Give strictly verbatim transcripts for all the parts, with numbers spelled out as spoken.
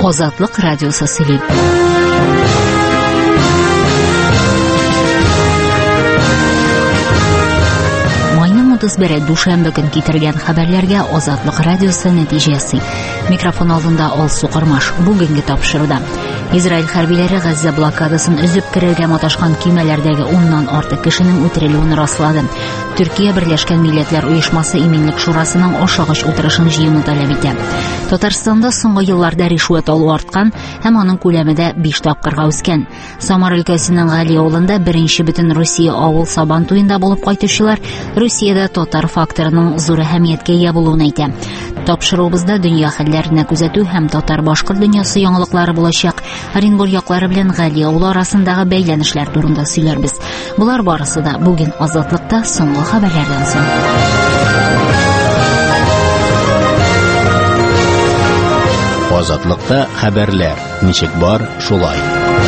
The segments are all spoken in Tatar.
Азатлык радиосы сөйли. утыз бире душанбе көн китергән хәбәрләргә Азатлык радиосы нәтиҗәсе. Микрофон алдында Алсу Кырмаш. Бүгенге тапшыруда Израиль хәрбиләре Газза блокадасын үзеп керергә маташкан көймәләрдәге уннан артык кешенең үтерелүен раслады. Төркия Берләшкән Милләтләр Оешмасы Иминлек шурасының ашыгыч утырышын җыюны таләп итә. Татарстанда соңгы елларда ришвәт алу арткан һәм аның күләме дә биш тапкырга үскән. Самар өлкәсенең Гали авылында беренче бөтен Русия авыл сабан туенда булып кайтучылар Русиядә татар факторының зур әһәмияткә ия булуын әйтә. Тапшыруыбызда дөнья хәлләренә күзәтү һәм татар-башкорт дөньясы яңалыклары булачак. Оренбур яклары белән Гали авылы арасындагы бәйләнешләр турында сөйләрбез. Булар барысы да бүген Азатлыкта соңгы хәбәрләрдән соң. Азатлыкта хәбәрләр. Ничек бар, шулай.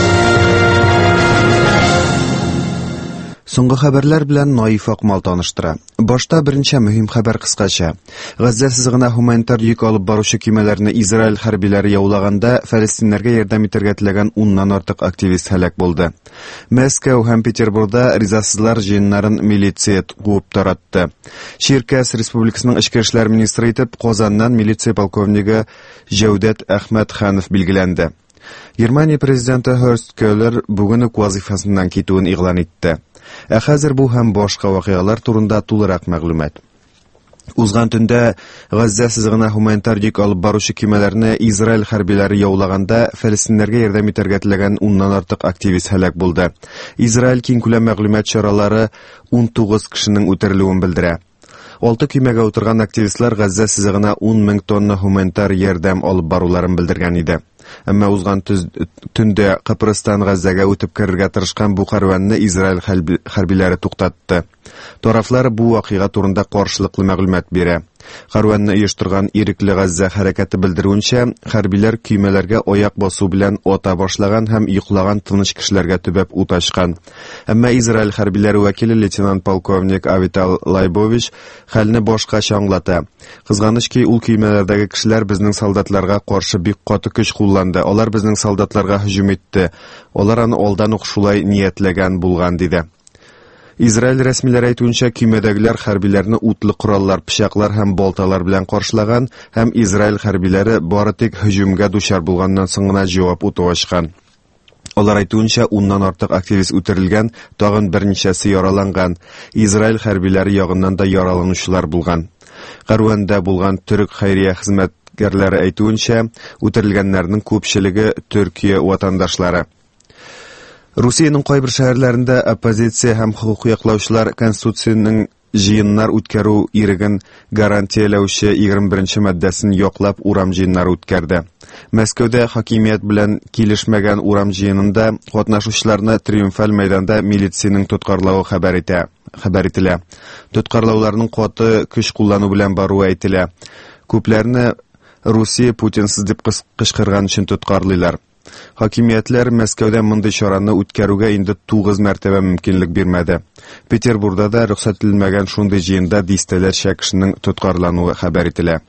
Соңгы хәбәрләр белән Наиф Акмал таныштыра. Башта беренче мөһим хәбәр кыскача. Газза сызыгына гуманитар йөк алып баручы кемәләрне Израиль хәрбиләре яулаганда фәлестиннәргә ярдәм итәргә теләгән уннан артык активист һәлак булды. Мәскәү һәм Петербургда ризасызлар җыеннарын милиция куып таратты. Ширкәс Республикасының эчке эшләр министры итеп Казаннан милиция полковнигы Җәүдәт Әхмәт Ханов билгеләнде. Германия президенты Horst Köhler бүген үк вазифасыннан китүен игълан итте. Ә хәзер бу һәм башка вакыйгалар турында тулырак мәгълүмат. Узган төндә Газза сызыгына гуманитар йөк алып баручы кемәләрне Израиль хәрбиләре яулаганда фәлестиннәргә ярдәм итәргә теләгән уннан артык активист һәлак булды. Израиль киң күләм мәгълүмат чаралары ун тугыз кешенең үтерелүен белдерә. Алты көймәгә утырган активистлар Газза сызыгына ун мең тонна гуманитар ярдәм алып баруларын белдергән иде. Әмма узган төндә Кыпрыстан Газзага үтеп керергә тырышкан бу кәрванны Израиль хәрбиләре туктатты. Тарафлар бу вакыйга турында каршылыклы мәгълүмат бирә. Кәрванны оештырган Ирекле Газза хәрәкәте белдерүенчә, хәрбиләр көймәләргә аяк басу белән ата башлаган һәм йоклаган тыныч кешеләргә төбәп ут ачкан. Әмма Израиль хәрбиләре вәкиле лейтенант полковник Авитал Лайбович хәлне башкача аңлата. Кызганыч ки, ул көймәләрдәге кешеләр безнең солдатларга каршы бик каты көч кулланды. Алар безнең солдатларга һөҗүм итте. Алар аны алдан ук шулай ниятләгән булган диде. Израиль рәсмиләре әйтүенчә, көймәдәгеләр хәрбиләрне утлы кораллар, пычаклар һәм балталар белән каршылаган һәм Израиль хәрбиләре бары тик һөҗүмгә дучар булганнан соң гына җавап уты ачкан. Алар әйтүенчә, уннан артык активист үтерелгән, тагын берничәсе яраланган. Израиль хәрбиләре ягыннан да яраланучылар булган. Кәрванда булган төрек хәйрия хезмәткәрләре әйтүенчә, үтерелгәннәрнең күпчелеге Төркия ватандашлары. Русиянең кайбер шәһәрләрендә оппозиция һәм хукук яклаучылар Конституциянең җыеннар үткәрү иреген гарантияләүче егерме беренче маддәсен яклап урам җыеннары үткәрде. Мәскәүдә хакимият белән килешмәгән урам җыенында катнашучыларны триумфаль мәйданда милицияның тоткарлауы хәбәр итә. Хәбәр ителә. Тоткарлауларның каты көч куллану белән баруы әйтелә. Күпләрне Русия Путинсыз дип кычкырган өчен тоткарлыйлар. Хакимиятләр Мәскәүдә мондый чараны үткәрүгә инде тугыз мәртәбә мөмкинлек бирмәде. Петербургда да рөхсәтләнмәгән шундый җыенда дистәләрчә кешенең тоткарлануы хәбәр ителә.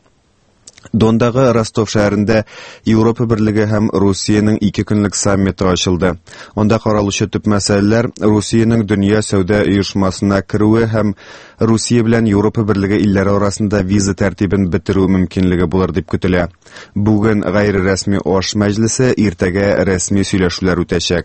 Дондагы Ростов шәһәрендә Европа Берлеге һәм Русиянең ике көнлек саммиты ачылды. Онда каралучы төп мәсьәләләр Русиянең дөнья сәүдә оешмасына керүе һәм Русия белән Европа Берлеге илләре арасында виза тәртибен бетерү мөмкинлеге булыр дип көтелә. Бүген гайри-рәсми аш мәҗлесе, иртәгә рәсми сөйләшүләр үтәчәк.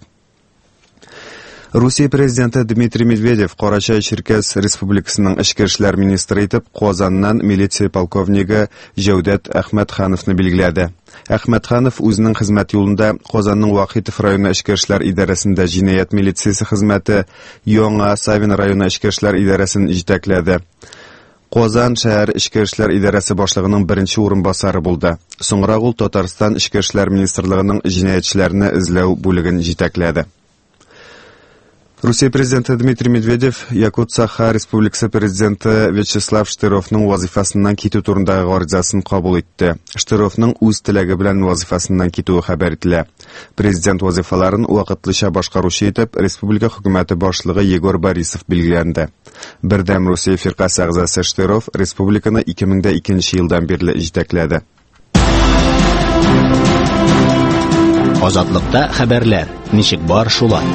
Русия президенты Дмитрий Медведев Карачай Черкес Республикасының эчке эшләр министры итеп Казаннан милиция полковнигы Җәүдәт Әхмәт Хановны билгеләде. Әхмәт Ханов үзенең хезмәт юлында Казанның Вахитов районы эчке эшләр идарәсендә җинаять милициясе хезмәте, Яңа Савин районы эчке эшләр идарәсен җитәкләде. Казан шәһәр эчке эшләр идарәсе башлыгының беренче урынбасары булды. Соңрак ул Татарстан эчке эшләр министрлыгының җинаятьчеләрне эзләү бүлеген җитәкләде. Русия президенты Дмитрий Медведев Якут-Саха Республикасы президенты Вячеслав Штыровның вазифасыннан китү турындагы гаризасын кабул итте. Штыровның үз теләге белән вазифасыннан китүе хәбәр ителә. Президент вазифаларын вакытлыча башкаручы итеп республика хөкүмәте башлыгы Егор Борисов билгеләнде. Бердәм Русия фиркасы әгъзасы Штыров республиканы ике мең икенче елдан бирле җитәкләде. Азатлыкта хәбәрләр. Ничек бар, шулай.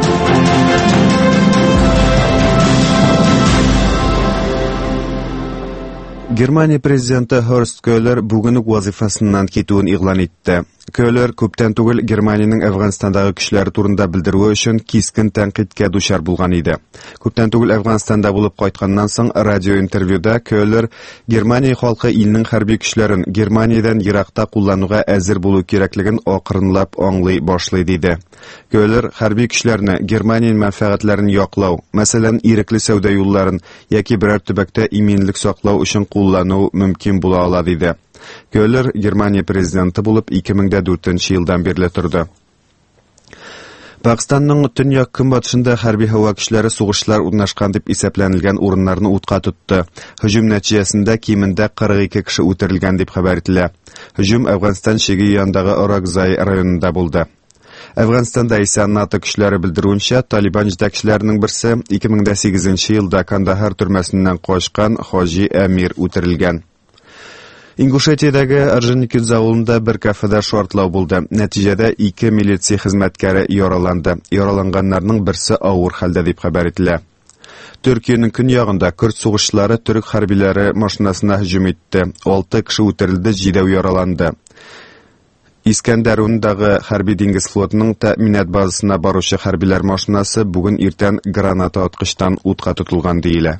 Германия президенты Хорст Köhler бүген үк вазифасыннан китүен игълан итте. Köhler күптән түгел Германиянең Әфганстандагы көчләре турында белдерүе өчен кискен тәнкыйтькә дучар булган иде. Күптән түгел Әфганстанда булып кайтканнан соң радио интервьюда Köhler Германия халкы илнең хәрби көчләрен Германиядән еракта куллануга әзер булу кирәклеген акрынлап аңлый башлый диде. Köhler хәрби көчләрне Германия мәнфәгатьләрен яклау, мәсәлән, ирекле сәүдә юлларын яки берәр төбәктә иминлек саклау өчен куллану мөмкин була ала диде. Köhler Германия президенты булып ике мең дүртенче елдан бирле торды. Пакистанның төньяк көнбатышында хәрби һава көчләре сугышлар урнашкан дип исәпләнелгән урыннарны утка тотты. Һөҗүм нәтиҗәсендә кимендә кырык ике кеше үтерелгән дип хәбәр ителә. Һөҗүм Әфганстан чиге янындагы Оракзай районында булды. Әфганстанда исә НАТО көчләре белдерүенчә, Талибан җитәкчеләренең берсе ике мең сигезенче елда Кандахар төрмәсеннән качкан Хаҗи Әмир үтерелгән. Ингушетиядәге Орджоникидзе авылында бер кафеда шартлау булды. Нәтиҗәдә ике милиция хезмәткәре яраланды. Яраланганнарның берсе авыр хәлдә дип хәбәр ителә. Төркиянең көньягында көрд сугышчылары төрек хәрбиләре машинасына һөҗүм итте. алты кеше үтерелде, җидәү яраланды. Искәндәрундагы хәрби диңгез флотының тәэминат базасына баручы хәрбиләр машинасы бүген иртән граната аткычтан утка тотылган диелә.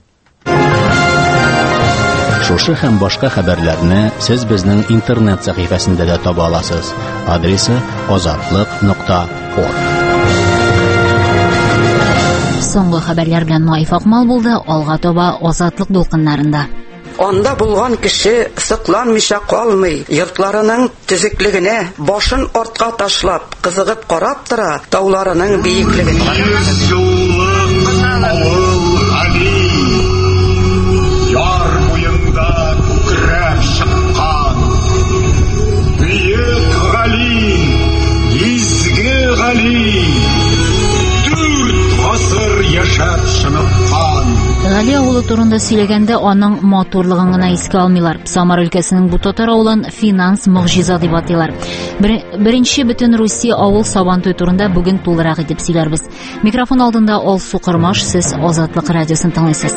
Шушы һәм башка хәбәрләрне сез безнең интернет сәхифәсендә дә таба аласыз. Адресы азатлык нокта орг. Соңгы хәбәрләр белән Наиф Акмал булды. Алга таба Азатлык дулкыннарында. Анда булган кеше сыкланмыйча калмый, йортларының төзеклегенә башын артка ташлап, кызыгып карап тора, тауларының биеклегенә. Яр буенда күкрәп чыккан Büyük Гали, изге Гали, дүрт гасыр яшәп чыныгкан. Гали авылы турында сөйләгәндә аның матурлыгын гына искә алмыйлар. Самар өлкәсенең бу татар авылын финанс мөгъҗиза дип атыйлар. Беренче бөтен Русия авыл Сабантуй турында бүген тулырак итеп сөйләрбез. Микрофон алдында Алсу Кырмаш, сез Азатлык радиосын тыңлыйсыз.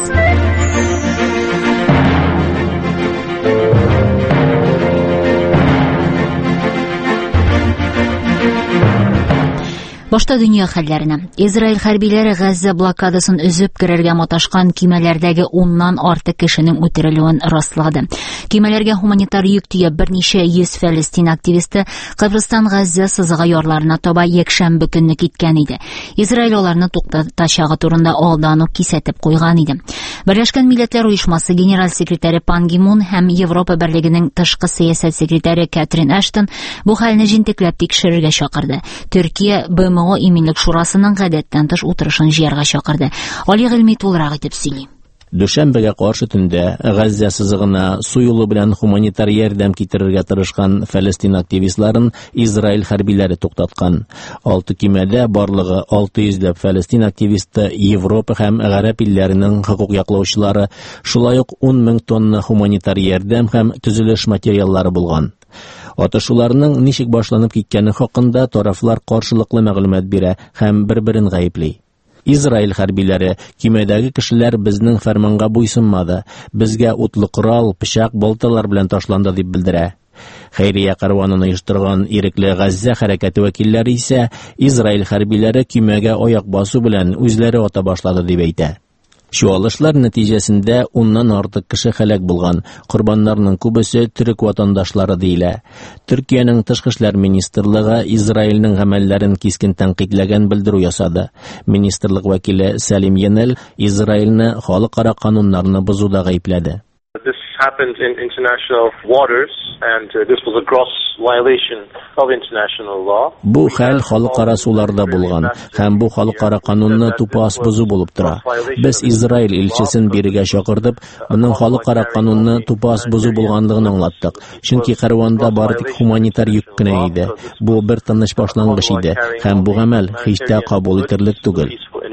Башта дөнья хәлләренә. Израиль хәрбиләре Газза блокадасын өзеп керергә маташкан кимәләрдәге уннан артык кешенең үтерелүен раслады. Кимәләргә гуманитар йөк тия берничә йөз Фәлестин активисты Кыbrıstan Газза сызыгы ярларына таба якшәмбе көнне киткән иде. Израиль аларны туктатачагы турында алдан ук кисәтеп куйган иде. Берләшкән Милләтләр Оешмасы генераль секретаре Пан Ги Мун һәм Европа берлегенең тышкы сәясәт секретаре Катрин Эштон бу хәлне җентекләп тикшерергә чакырды. Төркия Б М О иминлек шурасының гадәттән тыш утырышын җыярга чакырды. Али гыйльми тулырак итеп сөйли. Дүшәмбегә каршы төндә Газза сызыгына су юлы белән гуманитар ярдәм китерергә тырышкан Фәлестин активистларын Израиль хәрбиләре туктаткан. Алты кимәдә барлыгы алты йөзләп Фәлестин активисты, Европа һәм Гарәп илләренең хокук яклаучылары, шулай ук ун мең тонна гуманитар ярдәм һәм төзелеш материаллары булган. Атышуларның ничек башланып киткәне хакында тарафлар каршылыклы мәгълүмат бирә һәм бер-берен гаепли. Израиль хәрбиләре кимәдәге кешеләр безнең фәрманга буйсынмады, безгә утлы корал, пычак, балталар белән ташланды дип белдерә. Хәйрия карванын оештырган ирекле Газза хәрәкәте вәкилләре исә Израиль хәрбиләре кимәгә аяк басу белән үзләре ата башлады дип әйтә. Чуалышлар нәтиҗәсендә уннан артык кеше һәлак булган. Корбаннарның күбесе төрек ватандашлары диелә. Төркиянең тышкы эшләр министрлыгы Израильнең гамәлләрен кискен тәнкыйтьләгән белдерү ясады. Министрлык вәкиле Салим Йенел Израильне халыкара кануннарны бозуда гаепләде. This happened in international waters and uh, this was a gross violation of international law. Бу хәл халыкара суларда булган һәм бу халыкара канунны тупас бозу булып тора. Без Израиль илчесен бирегә чакырдык, моның халыкара канунны тупас бозу булганлыгын аңлаттык. Чөнки карванда бары тик гуманитар йөк кенә иде. Бу бер тыныч башлангыч иде һәм бу гамәл һич тә кабул ителерлек түгел.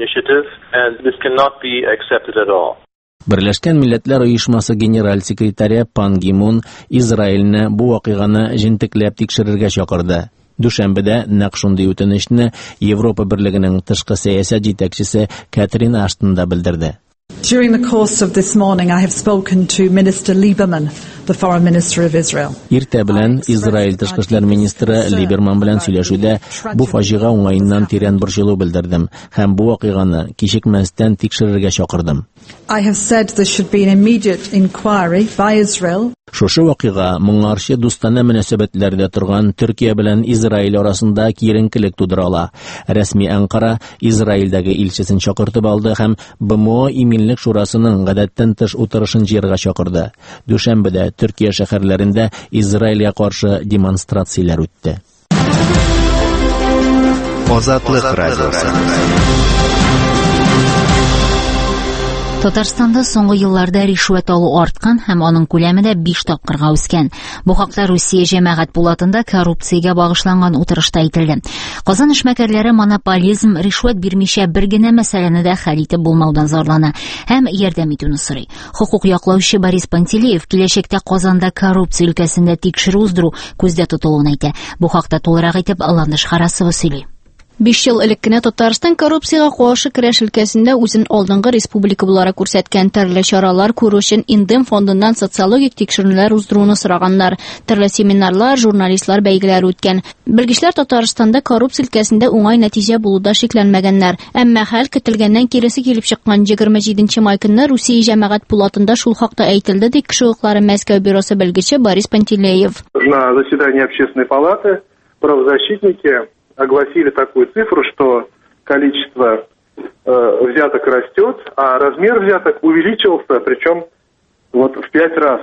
Берләшкән Милләтләр Оешмасы генераль секретаре Пан Ги Мун Израильне бу вакыйганы җентекләп тикшерергә чакырды. Дүшәмбедә нәкъ шундый үтенечне Европа Берлегенең тышкы сәясәт җитәкчесе Катрин Аштон да белдерде. During the course of this morning, I have spoken to Minister Lieberman, the Foreign Minister of Israel. Иртә белән Израиль тышкы эшләр министры Либерман белән сөйләшүдә бу фаҗига уңаеннан тирән борчылу белдердем һәм бу вакыйганы кичекмәстән тикшерергә чакырдым. I have said there should be an immediate inquiry by Israel. Шушы вакыйга моңарчы дустана мөнәсәбәтләрдә торган Төркия белән Израиль арасында киеренкелек тудыра ала. Рәсми Анкара Израильдәге илчесен чакыртып алды һәм БМО иминлек шурасының гадәттән тыш утырышын җыярга чакырды. Дүшәмбедә Төркия шәһәрләрендә Израильгә каршы демонстрацияләр үтте. Азатлык радиосы. Татарстанда соңгы елларда ришвәт алу арткан һәм аның күләме дә биш тапкырга үскән. Бу хакта Русия җәмәгать булатында коррупциягә багышланган утырышта әйтелде. Казан эшмәкәрләре монополизм, ришвәт бирмичә бер генә мәсьәләне дә хәл итеп булмаудан зарлана һәм ярдәм итүне сорый. Хукук яклаучы Борис Пантелеев киләчәктә Казанда коррупция өлкәсендә тикшерү уздыру күздә тотылуын әйтә. Бу хакта тулырак итеп Ландыш Харасова сөйли. Биш ел элек кенә Татарстан коррупциягә каршы көрәш өлкәсендә үзен алдынгы республика буларак күрсәткән, төрле чаралар күрү өчен Индем фондыннан социологик тикшерүләр уздыруны сораганнар. Төрле семинарлар, журналистлар бәйгеләре үткән. Белгечләр Татарстанда коррупция өлкәсендә уңай нәтиҗә булуда шикләнмәгәннәр. Әмма хәл көтелгәннән киресе килеп чыккан егерме җиденче май көнне Русия җәмәгать булатында шул хакта әйтелде, ди кеше хукуклары Мәскәү бюросы белгече Борис Пантелеев. На заседании общественной палаты правозащитники огласили такую цифру, что количество э, взяток растет, а размер взяток увеличился, причем вот в пять раз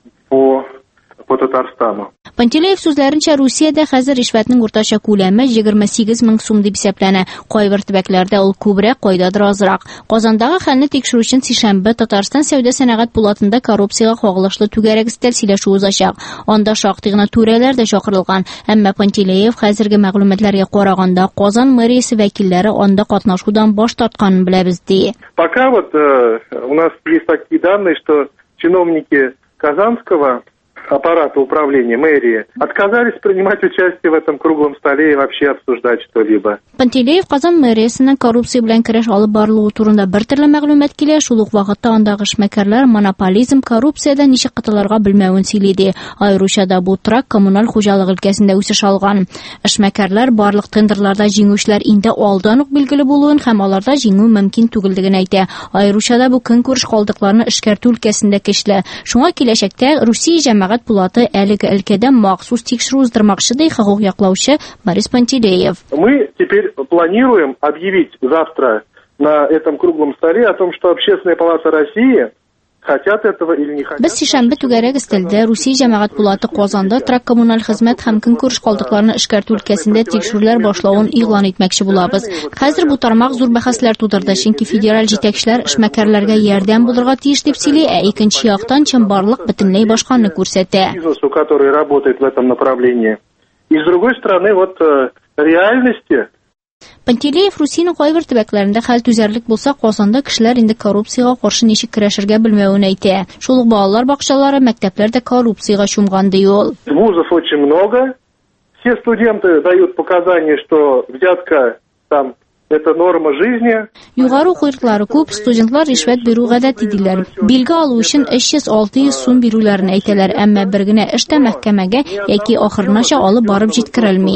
по, по Татарстану. Пантелеев сүзләренчә, Русиядә хәзер ришвәтнең уртача күләме егерме сигез мең сум дип исәпләнә. Кайбер төбәкләрдә ул күбрәк, кайдадыр азрак. Казандагы хәлне тикшерү өчен сишәмбе Татарстан сәүдә сәнәгать булатында коррупциягә кагылышлы түгәрәк өстәл сөйләшү узачак. Анда шактый гына түрәләр дә чакырылган. Әмма Пантелеев хәзерге мәгълүматларга караганда Казан мэриясе вәкилләре анда катнашудан баш тартканын беләбез, ди. Пока вот э, у нас есть такие данные, что чиновники Казанского аппарата управления мэрии отказались принимать участие в этом круглом столе и вообще обсуждать что-либо. Пантелеев Казан мэриясенең коррупция белән көрәш алып барылуы турында бер төрле мәгълүмат килә, шул ук вакытта андагы эшмәкәрләр монополизм, коррупциядә ничек кытылырга белмәвен сөйли. Аеруча да бу трак коммуналь хуҗалык өлкәсендә үсеш алган. Эшмәкәрләр барлык тендерларда җиңүчеләр инде алдан ук билгеле булуын һәм аларда җиңү мөмкин түгеллеген әйтә. Аеруча да бу көнкүреш калдыкларны эшкәртү өлкәсендә көчле. Шуңа киләчәктә Русия җәмәгать булаты әлеге өлкәдә махсус тикшерү уздырмакчы, ди хокук яклаучы Борис Пантелеев. Мы теперь планируем объявить завтра на этом круглом столе о том, что Общественная палата России хотят этого или не хотят. Без сишәмбе түгәрәк өстәлдә Русия җәмәгать булаты Казанда трак коммуналь хезмәт һәм көнкүреш калдыкларны эшкәртү өлкәсендә тикшерүләр башлавын игълан итмәкче булабыз. Хәзер бу тармак зур бәхәсләр тудырды, чөнки федераль җитәкчеләр эшмәкәрләргә ярдәм булырга тиеш дип сөйли, ә икенче яктан чынбарлык бөтенләй башканы күрсәтә. Бизнесу, который работает в этом направлении. И с другой стороны, вот реальности. Пантелеев Русиянең кайбер төбәкләрендә хәл түзәрлек булса, Казанда кешеләр инде коррупциягә каршы ничек көрәшергә белмәвен әйтә. Шул ук балалар бакчалары, мәктәпләр дә коррупциягә чумган, ди ул. Вузов очень много. Все студенты дают показания, что взятка там это норма жизни. Югары уку йортлары күп, студентлар ришвәт бирү гадәти диләр. Билге алу өчен өч йөз алты йөз сум бирүләрен әйтәләр, әмма бер генә эштә мәхкәмәгә яки ахырынача алып барып җиткерелми.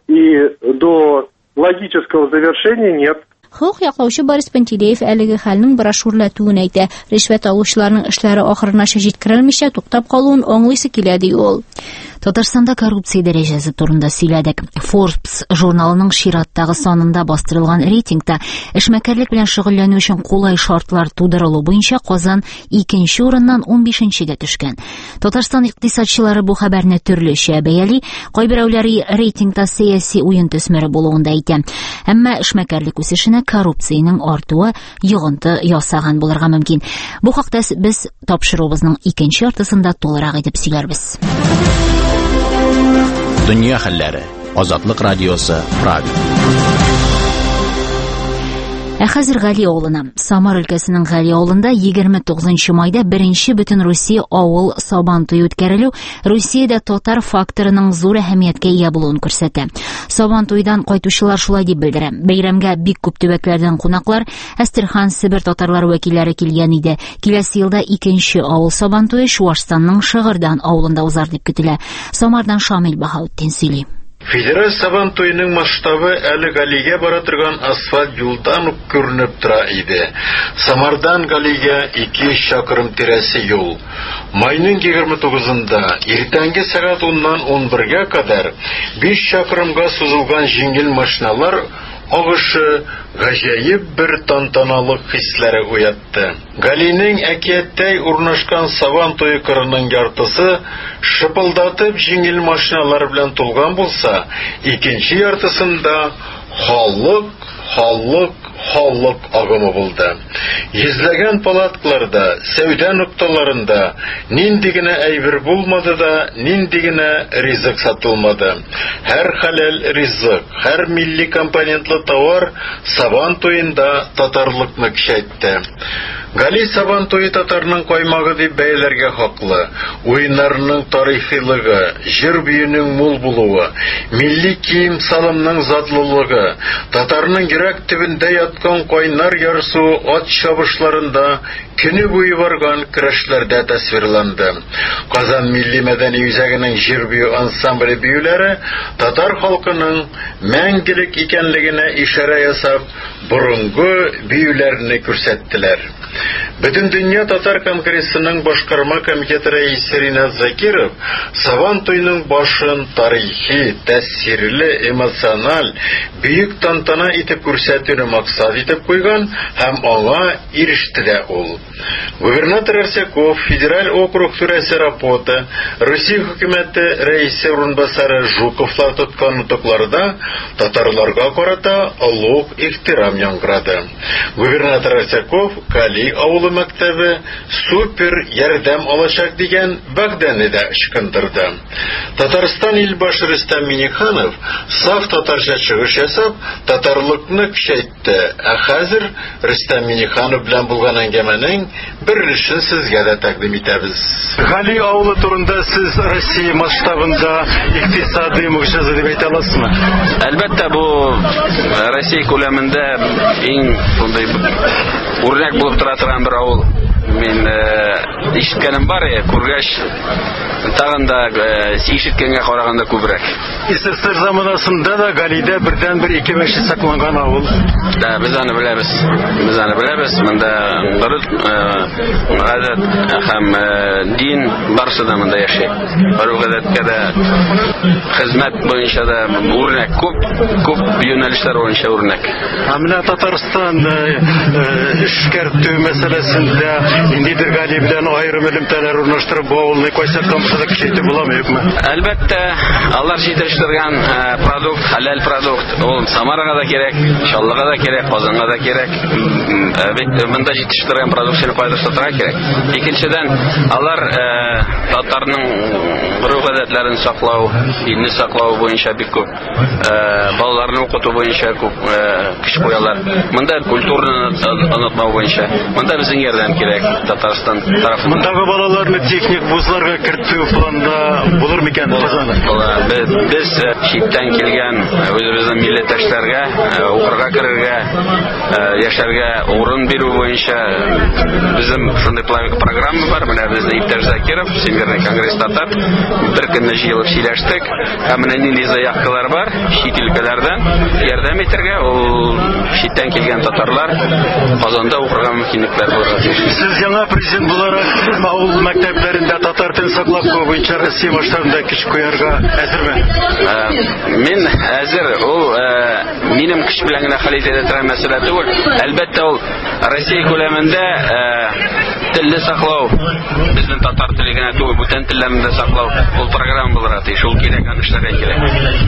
И до логического завершения нет. Хокук яклаучы Борис Пантелеев әлеге хәлнең брошюрлатуын әйтә. Ришвәт алучыларның эшләре ахырынача җиткерелмичә туктап калуын аңлыйсы килә, ди ул. Татарстанда коррупция дәрәҗәсе турында сөйләдек. Forbes журналының чираттагы санында бастырылган рейтингта эшмәкәрлек белән шөгыльләнү өчен кулай шартлар тудырылу буенча Казан икенче урыннан унбишенчегә төшкән. Татарстан икътисадчылары бу хәбәрне төрлечә бәяли, кайберәүләре рейтингта сәяси уен төсмәре булуын да әйтә. Әмма эшмәкәрлек үсешенә коррупциянең артуы йогынты ясаган булырга мөмкин. Бу хакта без тапшырубызның икенче яртысында тулырак итеп сөйләрбез. Дөнья хәлләре. Азатлык радиосы Прага. Ә хәзер Гали авылына. Самар өлкәсенең Гали авылында егерме тугызынчы майда беренче бөтен Русия авыл Сабан туе үткәрелү Русиядә татар факторының зур әһәмияткә ия булуын күрсәтә. Сабан туйдан кайтучылар шулай дип белдерә. Бәйрәмгә бик күп төбәкләрдән кунаклар, Әстерхан, Себер татарлар вәкилләре килгән иде. Киләсе елда икенче авыл Сабан туе Чуашстанның Шыгырдан авылында узар дип көтелә. Самардан Шамил Баһаутдин сөйли. Федераль Сабан туеның масштабы әле Галигә бара торган асфальт юлдан ук күренеп тора иде. Самардан Галигә ике чакрым тирәсе юл. Майның егерме тугызында иртәнге сәгать уннан ун бергә кадәр биш чакрымга сузылган җиңел машиналар агышы гаҗәеп бер тантаналы хисләре уятты. Галинең әкияттәй урнашкан Сабан туе кырының яртысы шыпылдатып җиңел машиналар белән тулган булса, икенче яртысында халык, халык, халык агымы булды. Йөзләгән палаткаларда, сәүдә нукталарында нинди генә әйбер булмады да, нинди генә ризык сатылмады. Һәр хәләл ризык, һәр милли компонентлы товар Сабан туенда татарлыкны көчәйтте. Гали Сабан туе татарның каймагы дип бәяләргә хаклы. Уеннарның тарихилыгы, җыр биюнең мул булуы, милли кием салымның затлылыгы, татарның йөрәк төбендә яткан кайнар ярсу ат чабышларында көне буе барган көрәшләрдә тасвирланды. Казан милли мәдәни үзәгенең җыр бию ансамбле биюләре татар халкының мәңгелек икәнлегенә ишарә ясап, борынгы биюләрне күрсәттеләр. Бөтен дөнья татар конгрессының башкарма комитеты рәисе Ринат Закиров Сабан туеның башын тарихи, тәэсирле, эмоциональ, бөек тантана итеп күрсәтүне максат итеп куйган һәм аңа иреште дә ул. Губернатор Арсяков, федераль округ түрәсе Рапота, Русия хөкүмәте рәисе урынбасары Жуковлар тоткан нутыкларда татарларга карата олуг ихтирам яңгырады. Губернатор Арсяков Кали авылы мәктәбе супер ярдәм алачак дигән вәгъдәне дә ычкындырды. Татарстан илбашы Рөстәм Миңнеханов саф татарча чыгыш ясап, татарлыкны көчәйтте. Ә хәзер Рөстәм Миңнеханов белән булган әңгәмәнең бер өлешен сезгә дә тәкъдим итәбез. Гали авылы турында сез Россия масштабында икътисади мөгъҗиза дип әйтә аласызмы? Әлбәттә, бу Россия күләмендә иң шундый үрнәк булып тора торган бер авыл. Мин ишеткәнем бар, күргәч тагын да ишеткәнгә караганда күбрәк. СССР заманасында да Галидә бердән бер ике мәчет сакланган авыл. Да, без аны беләбез. Без аны беләбез. Монда город, гадәт һәм дин барысы да монда яши. Гадәткә дә хезмәт буенча да үрнәк, күп күп юнәлешләр буенча үрнәк. Менә Татарстан эшкәртү мәсьәләсендә индидер Гали белән аерым элемтәләр урнаштырып, бу авылны кайсы камчылык көчәйтеп буламы, юкмы? Әлбәттә, алар җитештергән продукт, хәләл продукт, ул Самарага да кирәк, Чаллыга да кирәк, Казанга да кирәк. Монда җитештергән продукцияне кайда кирәк. Икенчедән, алар татарның гореф-гадәтләрен саклау, динне саклау буенча бик күп, балаларны укыту буенча күп көч куялар. Монда культураны онытмау буенча, монда безнең ярдәм кирәк Татарстан тарафыннан. Мондагы балаларны техник вузларга кертү планда булыр микән Казанда? Без читтән килгән үзебезнең милләттәшләргә укырга керергә, яшәргә урын бирү буенча безнең шундый программа бар. Менә безнең Иптәш Закиров, Всемирный конгресс татар, бер көнне җыелып сөйләштек. Һәм менә нинди заявкалар бар чит өлкәләрдән ярдәм итәргә, ул читтән килгән татарлар Казанда укырга мөмкинлекләр булыр. Сез яңа президент буларак авыл мәктәпләрендә татар телен саклап буенча Россия масштабында көч куярга әзерме? Мин әзер. Ул минем көч белән генә хәл итә торган мәсьәлә түгел. Әлбәттә, ул Россия күләмендә телне саклау, безнең татар теле генә түгел, бүтән телләрне дә саклау, ул программа булырга тиеш, ул кирәк, аны эшләргә кирәк.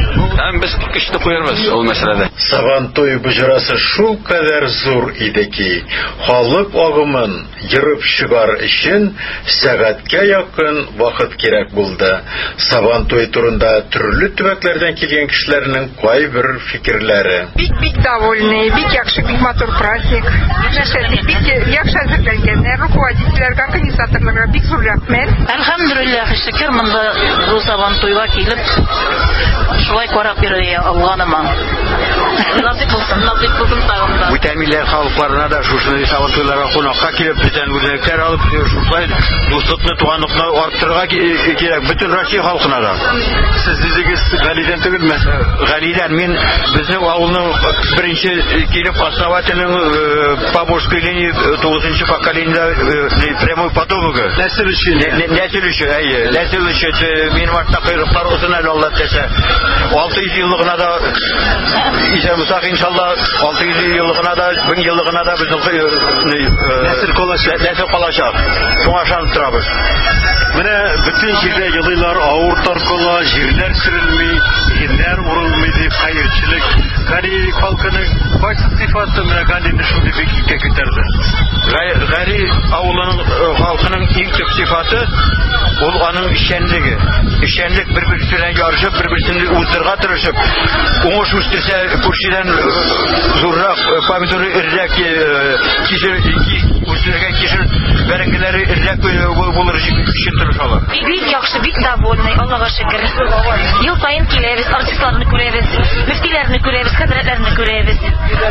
Һәм без көчне куярбыз ул мәсьәләдә. Сабантуй боҗрасы шул кадәр зур иде ки, халык агымын йөреп чыгар өчен сәгатькә якын вакыт кирәк булды. Сабантуй турында төрле төбәкләрдән килгән кешеләрнең кайбер фикерләре. Бик-бик довольны, бик яхшы, бик матур праздник. Нәрсәсе бик яхшы әзерләнгәннәр, руководительләргә, организаторларга бик зур рәхмәт. Әлхәмдүлилләһ, шөкер, монда бу Сабантуйга килеп шулай карап йөргән алганыма. Насыйп булсын, насыйп булсын тагында. Бүтән милләт халыкларына да шушы Сабантуйларга кунакка килеп бүтән үзәкләр алып шулай дуслыкны, туганлыкны арттырырга кирәк бүтән Россия халкына да. Сез дизегез Галидән түгелме? Галидән, мин безнең авылның беренче килеп основателен Поволжской линии тугызынчы поколениедә прямой потомогы. Нәсел өчен, нәсел өчен, әйе, нәсел өчен минем артта койрыклар узын әле Алла тәсә. алты йөз еллыгына да исән булсак иншалла алты йөз еллыгына да мең еллыгына да безнең нәсел калачак, нәсел калачак. Шуңа ышанып торабыз. Менә бөтен җирдә елыйлар, авыр таркала, җирләр сөрелми, җирләр урылмый дип хәерчелек. Гали халкының кайсы сыйфаты менә Галине шундый бик икә күтәрде. Гали авылының халкының иң төп сыйфаты ул аның эшчәнлеге. Эшчәнлек бер-берсе белән ярышып, бер-берсен уздырга тырышып, уңыш үстерсә күршедән зуррак помидор иррәк кишер үстерергә кишер бәрәңгеләре иррәк булыр өчен тырышалар. Бик яхшы, бик довольны, Аллага шөкер. Ел саен киләбез, артистларны күрәбез, мөфтиләрне күрәбез, хәзрәтләрне күрәбез.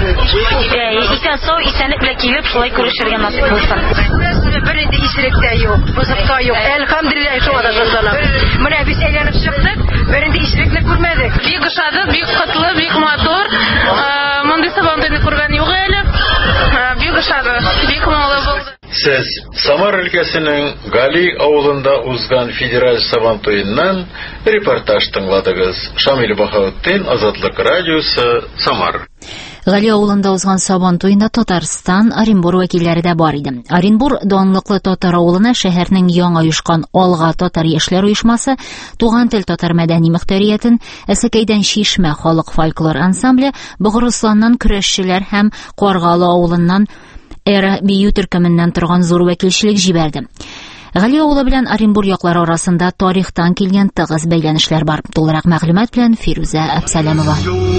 Исән сау, исәнлек белән килеп шулай күрешергә насыйп булсын. Бер инде исеректә юк, бузыкта юк. Әлхәмдүлилләһ, шуңа да шатланам. Менә без әйләнеп чыктык, бер инде исерекне күрмәдек. Бик ошады, бик котлы, бик матур. Мондый Сабантуйны күргән юк әле. Бик ошады, бик моңлы булды. Сез Самар өлкәсенең Гали авылында узган федераль Сабантуйыннан репортаж тыңладыгыз. Шамил Баһаутдин, Азатлык радиосы, Самар. Гали авылында узган Сабантуйында Татарстан, Оренбур вәкилләре дә бар иде. Оренбур данлыклы татар авылына шәһәрнең яңа оешкан Алга татар яшьләр оешмасы, Туган тел татар мәдәни мөхтәриятен, Әсәкәйдән Шишмә халык фольклор ансамбле, Богырысланнан көрәшчеләр һәм Каргалы авылыннан Эра бию төркеменнән торган зур вәкилчелек җибәрде. Гали авылы белән Оренбур яклары арасында тарихтан килгән тыгыз бәйләнешләр бар. Тулырак мәгълүмат белән Фирүзә Әбсәләмова.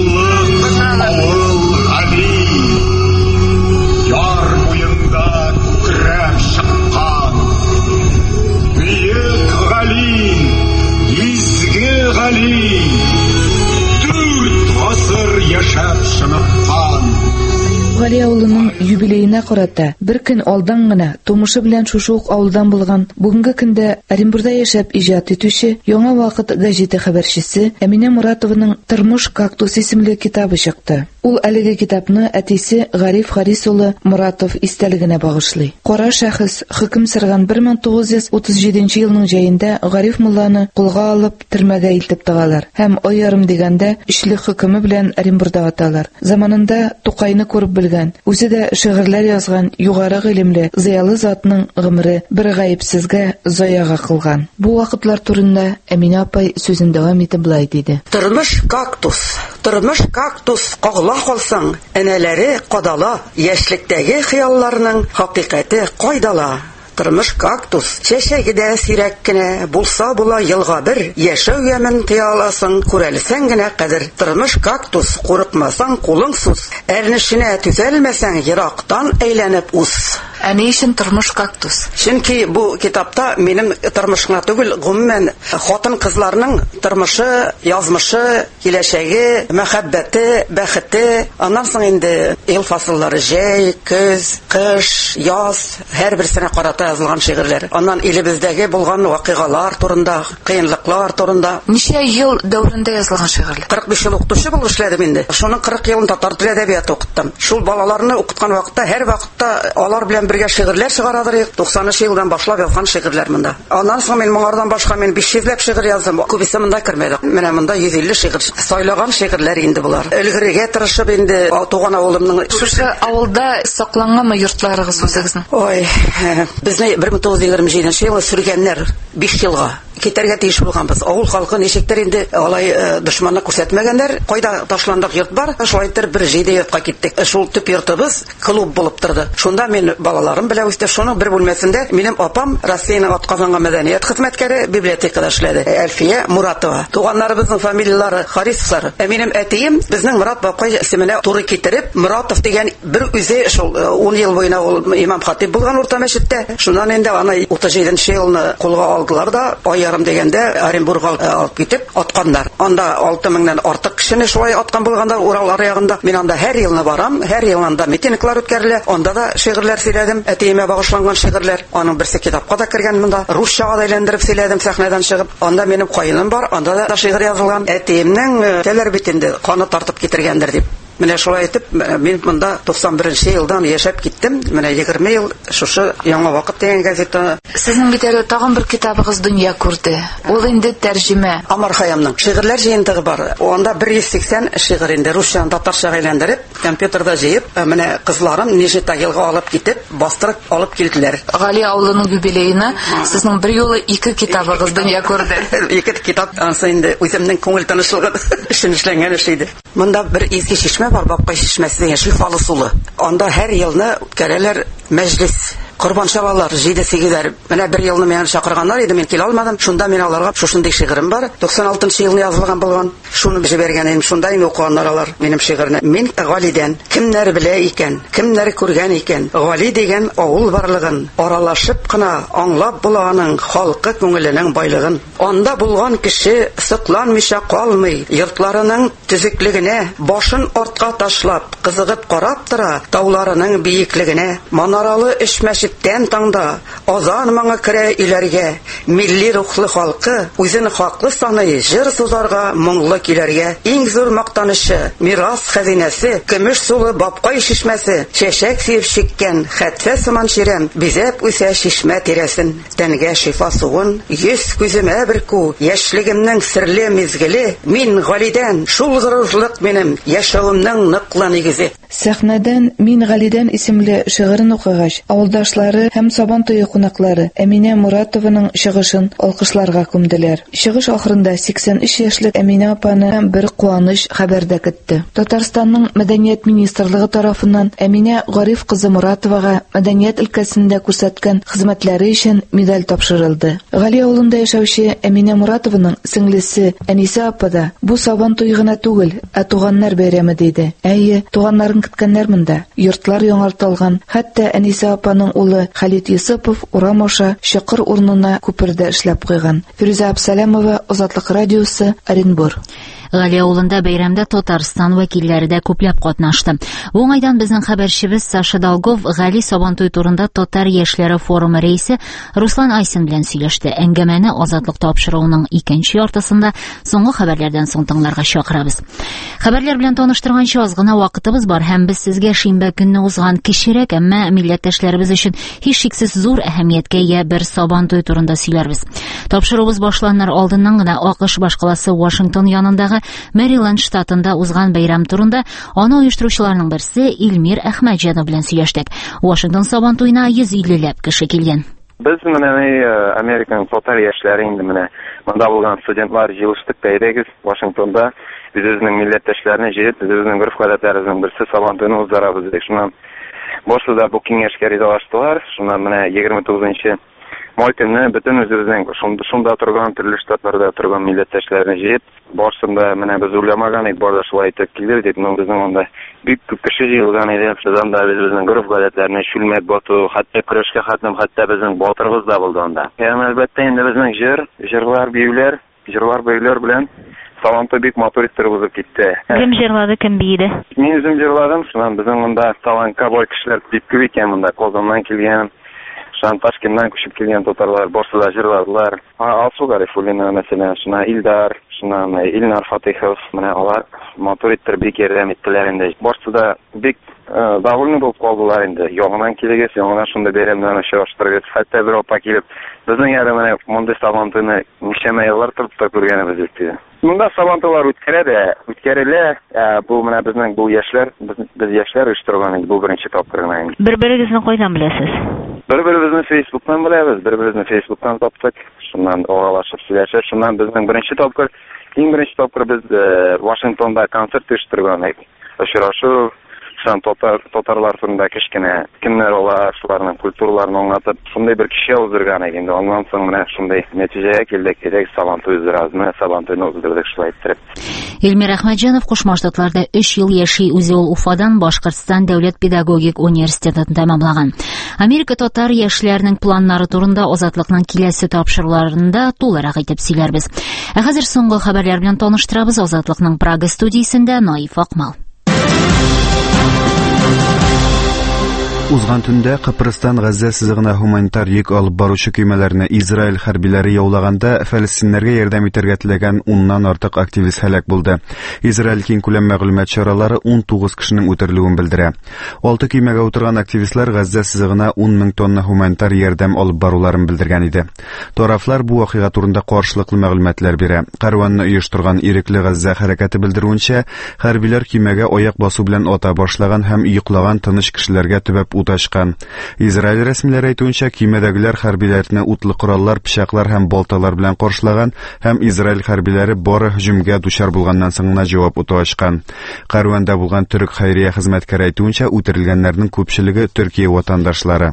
Яр буенда күкрәп чыккан Бөек Гали, изге Гали, дүрт гасыр яшәп чыныгкан. Гали авылының юбилеена карата бер көн алдан гына тумышы белән шушы ук авылдан булган бүгенге көндә Оренбурда яшәп иҗат итүче Яңа вакыт газеты хәбәрчесе Әминә Моратованың Тормыш кактус исемле китабы чыкты. Ул әлеге китапны әтисе Гариф Харис улы Моратов истәлегенә багышлый. Кара шәхес хөкем сырган бер мең тугыз йөз утыз җиденче елның җәендә Гариф мулланы кулга алып төрмәгә илтеп тыгалар һәм ай ярым дигәндә эчлек хөкеме белән Оренбурда аталар. Заманында Тукайны күреп белгән, үзе дә шигырьләр язган югары гыйлемле зыялы затның гомере бер гаепсезгә заяга кылган. Бу вакытлар турында Әминә апай сүзен дәвам итеп булай диде. Тормыш кактус, тормыш кактус кагыла калсаң, энәләре кадала, яшьлектәге хыялларның хакыйкате кайдала. Тормыш кактус, чәчәге дә сирәк кенә, булса була елга бер, яшәү ямен тыя аласың, күрәлсәң генә кадер. Тормыш кактус, курыкмасаң кулың сус, әрнешенә түзәлмәсәң ерактан әйләнеп ус. Ә ни өчен тормыш кактус? Чөнки бу китапта минем тормышыңа түгел, гомумән хатын кызларның тормышы, язмышы, киләчәге, мәхәббәте, бәхете, аннан соң инде ел фасыллары җәй, көз, кыш, яз, һәрберсенә карата язылган шигырьләр. Аннан илебездәге булган вакыйгалар турында, кыенлыклар турында. Ничә ел дәврендә язылган шигырьләр? кырык биш ел укытучы булып эшләдем инде. Шуның кырык елын татар теле әдәбияты укыттым. Шул балаларны укыткан вакытта һәр вакытта алар белән бергә шигырьләр чыгарадыр. туксанынчы елдан башлап язган шигырьләр монда. Аннан соң мин моңардан башка мен биш йөзләп шигырь яздым. Күбесе монда кермәде. Менә монда йөз илле шигырь. Сайлаган шигырьләр инде булар. Өлгерегә тырышып инде туган авылымның шушы авылда сакланганмы йортларыгыз үзегезнең? Ой, безне бер мең тугыз йөз егерме җиденче елда сөргәннәр биш елга. китәргә тиеш булганбыз. Авыл халкы ничектер инде алай дошманны күрсәтмәгәннәр. Кайда ташландык йорт бар, шулайтыр бер җиде йортка киттек. Шул төп йортыбыз клуб булып торды. Шунда мен балаларым белән үсте. Шуның бер бүлмәсендә минем апам Россиянең атказанган мәдәният хезмәткәре библиотекада эшләде. Әлфия Муратова. Туганнарыбызның фамилиялары Харисовлар. Ә минем әтием безнең Мурат бабкай исеменә туры китереп, Муратов дигән бер үзе шул ун ел буена ул имам хатип булган урта мәчеттә. Шуннан инде аны утыз җиденче елны кулга алдылар да, ай ярым дигәндә Оренбургга алып китеп атканнар. Анда алты меңнән артык кешене шулай аткан булганда Урал аръягында. Мин анда һәр елны барам, һәр елында митинглар үткәрелә. Анда да шигырьләр сөйләдем, әтиемә багышланган шигырьләр. Аның берсе китапка да кергән монда. Русчага да әйләндереп сөйләдем сәхнәдән чыгып. Анда минем каеным бар, анда да шигырь язылган. Әтиемнең тәләр битендә каны тартып китергәндер дип. Менә шулай итеп, мин монда туксан беренче елдан яшәп киттем. Менә егерме ел шушы Яңа вакыт дигән газета. Сезнең бит әле тагын бер китабыгыз дөнья күрде. Ул инде тәрҗемә. Амар Хаямның шигырьләр җыентыгы бар. Анда бер йөз сиксән шигырь инде русчадан татарчага әйләндереп, компьютерда җыеп, менә кызларым Нижетагилга алып китеп, бастырып алып килделәр. Гали авылының юбилеена сезнең бер юлы ике китабыгыз дөнья күрде. Ике китап ансы инде үземнең күңел тынычлыгы өчен эшләнгән эш иде. Монда бер изге чишмә бар, Бабкай чишмәсе дигән шифалы сулы. Анда һәр елны үткәрәләр мәҗлес. Корбан чалалар җиде сигезләр. Менә бер елны мен чакырганнар иде, мен килә алмадым. Шунда мен аларга шушындый шигырем бар. туксан алтынчы елны язылган булган. Шуны җибәргән идем. Шунда инде укыганнар алар минем шигырьне. Мин Галидән кемнәр белә икән, кемнәр күргән икән. Гали дигән авыл барлыгын, аралашып кына аңлап була аның халкы күңеленең байлыгын. Анда булган кеше сокланмыйча калмый, йортларының төзеклегенә, башын артка ташлап, кызыгып карап тора, тауларының биеклегенә. Манаралы эш Тән таңда азан моңа керә иләргә, милли рухлы халкы үзен хаклы саный, җыр сузарга, моңлы киләргә. Иң зур мактанышы мирас хәзинәсе, көмеш сулы Бабкай чишмәсе, чәчәк сиеп чиккән хәтфә сыман ширәм, бизәп үсә чишмә тирәсен. Тәнгә шифа суын, йөз күземә бер ку, яшьлегемнең серле мизгеле, мин Галидән, шул горурлык минем яшәвемнең ныклы нигезе. Сәхнәдән мин Галидән исемле шигырен укыгач, авылдашлары һәм Сабантуй кунаклары Әминә Муратованың чыгышын алкышларга күмделәр. Чыгыш ахырында сиксән өч яшьлек Әминә апаны бер куаныч хәбәрдә көтте. Татарстанның мәдәният министрлыгы тарафыннан Әминә Гариф кызы Муратовага мәдәният өлкәсендә күрсәткән хезмәтләре өчен медаль тапшырылды. Гали авылында яшәүче Әминә Муратованың сеңлесе Әниса апа да бу Сабантуй гына түгел, ә туганнар бәйрәме диде. Әйе, туганнарын көткәннәр монда. Йортлар яңартылган, хәтта Әниса апаның улы Халид Юсупов урам аша чокыр урынына күпердә эшләп куйган. Фируза Абсалямова, Азатлык радиосы, Оренбур. Гали авылында бәйрәмдә Татарстан вәкилләре дә күпләп катнашты. Уңайдан безнең хәбәрчебез Саша Долгов Гали Сабантуй турында Татар яшьләре форумы рәисе Руслан Айсын белән сөйләште. Әңгәмәне Азатлык тапшыруының икенче яртысында соңгы хәбәрләрдән соң тыңларга чакырабыз. Хәбәрләр белән таныштырганчы аз гына вакытыбыз бар һәм без сезгә шимбә көнне узган кечерәк, әмма милләттәшләребез өчен һичшиксез зур әһәмияткә ия бер Сабантуй турында сөйләрбез. Тапшыруыбыз башланыр алдыннан гына АКШ башкаласы Вашингтон янындагы Мэриленд штатында узган бәйрәм турында аны оештыручыларның берсе Илмир Әхмәтҗанов белән сөйләштек. Вашингтон Сабантуйына йөз иллеләп кеше килгән. Без менә Американың татар яшьләре инде менә монда булган студентлар җыелыштык бәйрәгез Вашингтонда үзебезнең милләттәшләрне җыеп, үзебезнең гореф-гадәтләребезнең берсе Сабантуйны уздырабыз дик. Шуннан башлыда бу киңәшкә ризалаштылар. Шуннан менә егерме тугызынчы май көнне бөтен үзебезнең шунда шунда торган төрле штатларда торган милләттәшләрне җыеп, барсында менә без уйламаган идек, барда шулай итеп килдек дип, ну безнең анда бик күп кеше җыелган иде. Шуннан да безнең гореф-гадәтләрне шүлмәт бату, хәтта көрәшкә хәтлем, хәтта безнең батырыбыз да булды анда. Һәм әлбәттә инде безнең җыр, җырлар, биюләр, җырлар, биюләр белән Сабантуй бик матур итеп узып китте. Кем җырлады, кем бийде? Мин үзем җырладым. Шуннан безнең монда талантка бай кешеләр бик күп икән монда. Казаннан килгән, Ташкенттан күчеп килгән татарлар барсы да җырладылар. Алсу Гарифуллина мәсәлән, шуна Илдар, шуна Илнар Фатихов, менә алар матур итеп бик ярдәм иттеләр инде. Барсы да бик довольны булып калдылар инде. Яңадан килегез, яңадан шунда бәйрәмнәрне чыгаштырыгыз. Хәтта бер апа килеп, безнең яры менә монда Сабантуйны ничә еллар торып та күргәнебез итте. Монда Сабантуйлар үткәрелә, үткәрелә. Бу менә безнең бу яшьләр, без яшьләр оештырган инде бу беренче тапкыр гына инде. Бер-берегезне кайдан беләсез? Bir-birimizni Facebook'tan bilamiz, bir-birimizni Facebook'tan topdik. Shundan oralashib сөйләшеп, shundan bizning birinchi topqir, eng birinchi topqir biz Washingtonda konsert uyushtirgan edik. Uchrashuv, shun totarlar turida kichkina kimlar ular, shularning kulturalarini anlatib, shunday bir kishi o'zdirgan ekan. Ondan so'ng mana shunday natijaga keldik, kerak Sabantoy o'zdirazmi, Sabantoyni o'zdirdik shu ayttirib. Эльмир Әхмәтҗанов Кушма Штатларда өч ел яши, үзе ул Уфадан Башкортстан дәүләт педагогик университетын тәмамлаган. Америка татар яшьләренең планнары турында Азатлыкның киләсе тапшыруларында тулырак әйтеп сөйләрбез. Ә хәзер соңгы хәбәрләр белән таныштырабыз. Азатлыкның Прага студиясендә Наиф Акмал. Узган төндә Кыпрыстан Газза сызыгына гуманитар йөк алып баручы көймәләрне Израиль хәрбиләре яулаганда фәлестиннәргә ярдәм итәргә теләгән уннан артык активист һәлак булды. Израиль киң күләм мәгълүмат чаралары он тугыз кешенең үтерелүен белдерә. Алты көймәгә утырган активистлар Газза сызыгына он мең тонна гуманитар ярдәм алып баруларын белдергән иде. Тарафлар бу вакыйга турында каршылыклы мәгълүматлар бирә. Кәрванны оештырган Ирекле Газза хәрәкәте белдерүенчә, хәрбиләр көймәгә аяк басу белән ата башлаган һәм йоклаган тыныч кешеләргә төбәп уташкан. Израиль рәсмиләре әйтүенчә, көймәдәгеләр хәрбиләрне утлы кораллар, пычаклар һәм балталар белән каршылаган һәм Израиль хәрбиләре бары һөҗүмгә дучар булганнан соң гына җавап уташкан. Кәрванда булган төрек хәйрия хезмәткәре әйтүенчә, үтерелгәннәрнең күпчелеге Төркия ватандашлары.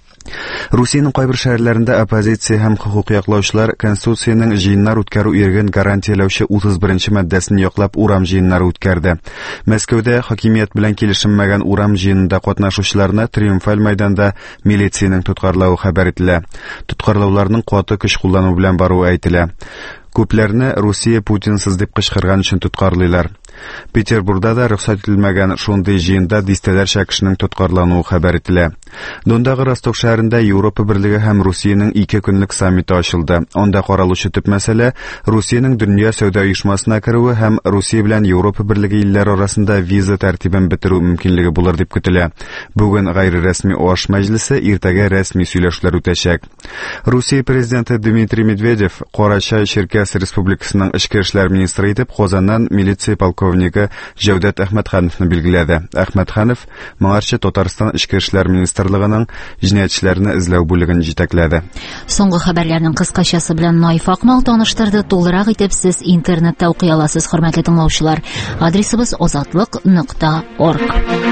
Русиянең кайбер шәһәрләрендә оппозиция һәм хукук яклаучылар Конституциянең җыеннар үткәрү иреген гарантияләүче утыз беренче маддәсен яклап урам җыеннары үткәрде. Мәскәүдә хакимият белән килешенмәгән урам җыенында катнашучыларны Триумфаль мәйданда милициянең тоткарлауы хәбәр ителә. Тоткарлауларның каты көч куллану белән баруы әйтелә. Күпләрне Русия Путинсыз дип кычкырган өчен тоткарлыйлар. Петербургда да рөхсәт ителмәгән шундый җыенда дистәләрчә кешенең тоткарлануы хәбәр ителә. Дондагы Ростов шәһәрендә Европа Берлеге һәм Русиянең ике көнлек саммиты ачылды. Анда каралучы төп мәсьәлә Русиянең дөнья сәүдә оешмасына керүе һәм Русия белән Европа Берлеге илләре арасында виза тәртибен бетерү мөмкинлеге булыр дип көтелә. Бүген гайри-рәсми ОАШ мәҗлесе, иртәгә рәсми сөйләшүләр үтәчәк. Русия президенты Дмитрий Медведев Карачай Черкес Республикасының эчке эшләр министры итеп Казаннан милиция полковнигы Җәүдәт Әхмәтхановны билгеләде. Әхмәтханов моңарчы Татарстан эчке эшләр министрлыгының җинаятьчеләрне эзләү бүлеген җитәкләде. Соңгы хәбәрләрнең кыскачасы белән Наиф Акмал таныштырды. Тулырак итеп сез интернетта укый аласыз, хөрмәтле тыңлаучылар. Адресыбыз азатлык нокта орг.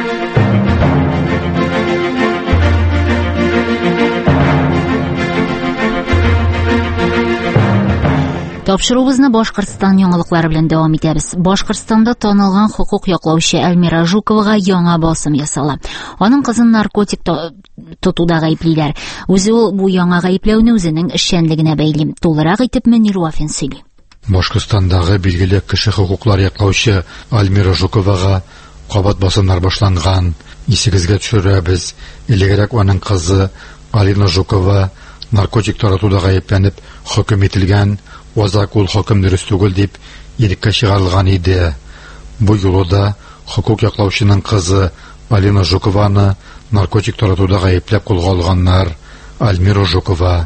Тапшырубызны Башкортстан яңалыклары белән дәвам итәбез. Башкортстанда танылган хукук яклаучы Әлмира Жуковага яңа басым ясала. Аның кызын наркотик тотуда гаеплиләр. Үзе ул бу яңа гаепләүне үзенең эшчәнлегенә бәйли. Тулырак итеп Мөнир Вафин сөйли. Башкортстандагы билгеле кеше хукуклар яклаучы Әлмира Жуковага кабат басымнар башланган. Исегезгә төшерәбез. Илегәрәк аның кызы Алина Жукова наркотик таратуда гаепләнеп хөкем ителгән. Вазак ул хөкем дөрес түгел дип иреккә чыгарылган иде. Бу юлда хукук яклаучының кызы Алина Жукованы наркотик таратуда гаепләп кулга алганнар. Әлмира Жукова.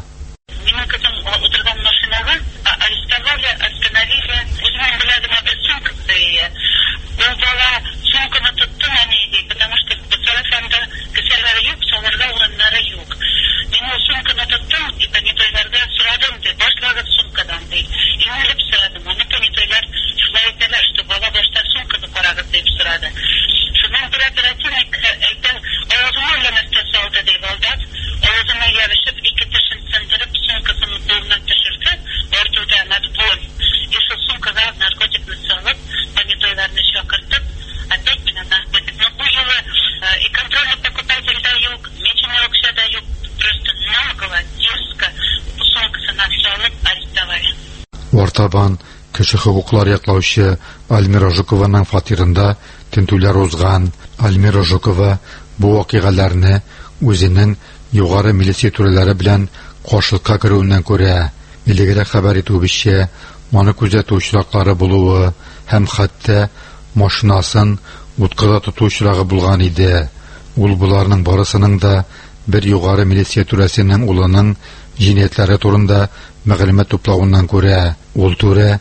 Вартабан кеше хукуклар яклаучы Әлмира Жукованың фатирында тентүләр узган. Әлмира Жукова бу вакыйгаларны үзенең югары милиция түрәләре белән каршылыкка керүеннән күрә. Илегәрәк хәбәр итүебезчә, аны күзәтү очраклары булуы һәм хәтта машинасын уткада тоту очрагы булган иде. Ул буларның барысының да бер югары милиция түрәсенең улының җинаятләре турында мәгълүмат туплауыннан күрә. Ул түрә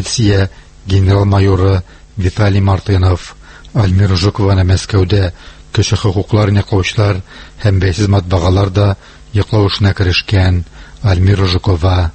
милиция генерал-майоры Виталий Мартынов Әлмира Жукованы Мәскәүдә кеше хукукларын яклаучылар һәм бәйсез матбагалар да яклау эшенә керешкән. Альмира Жукова.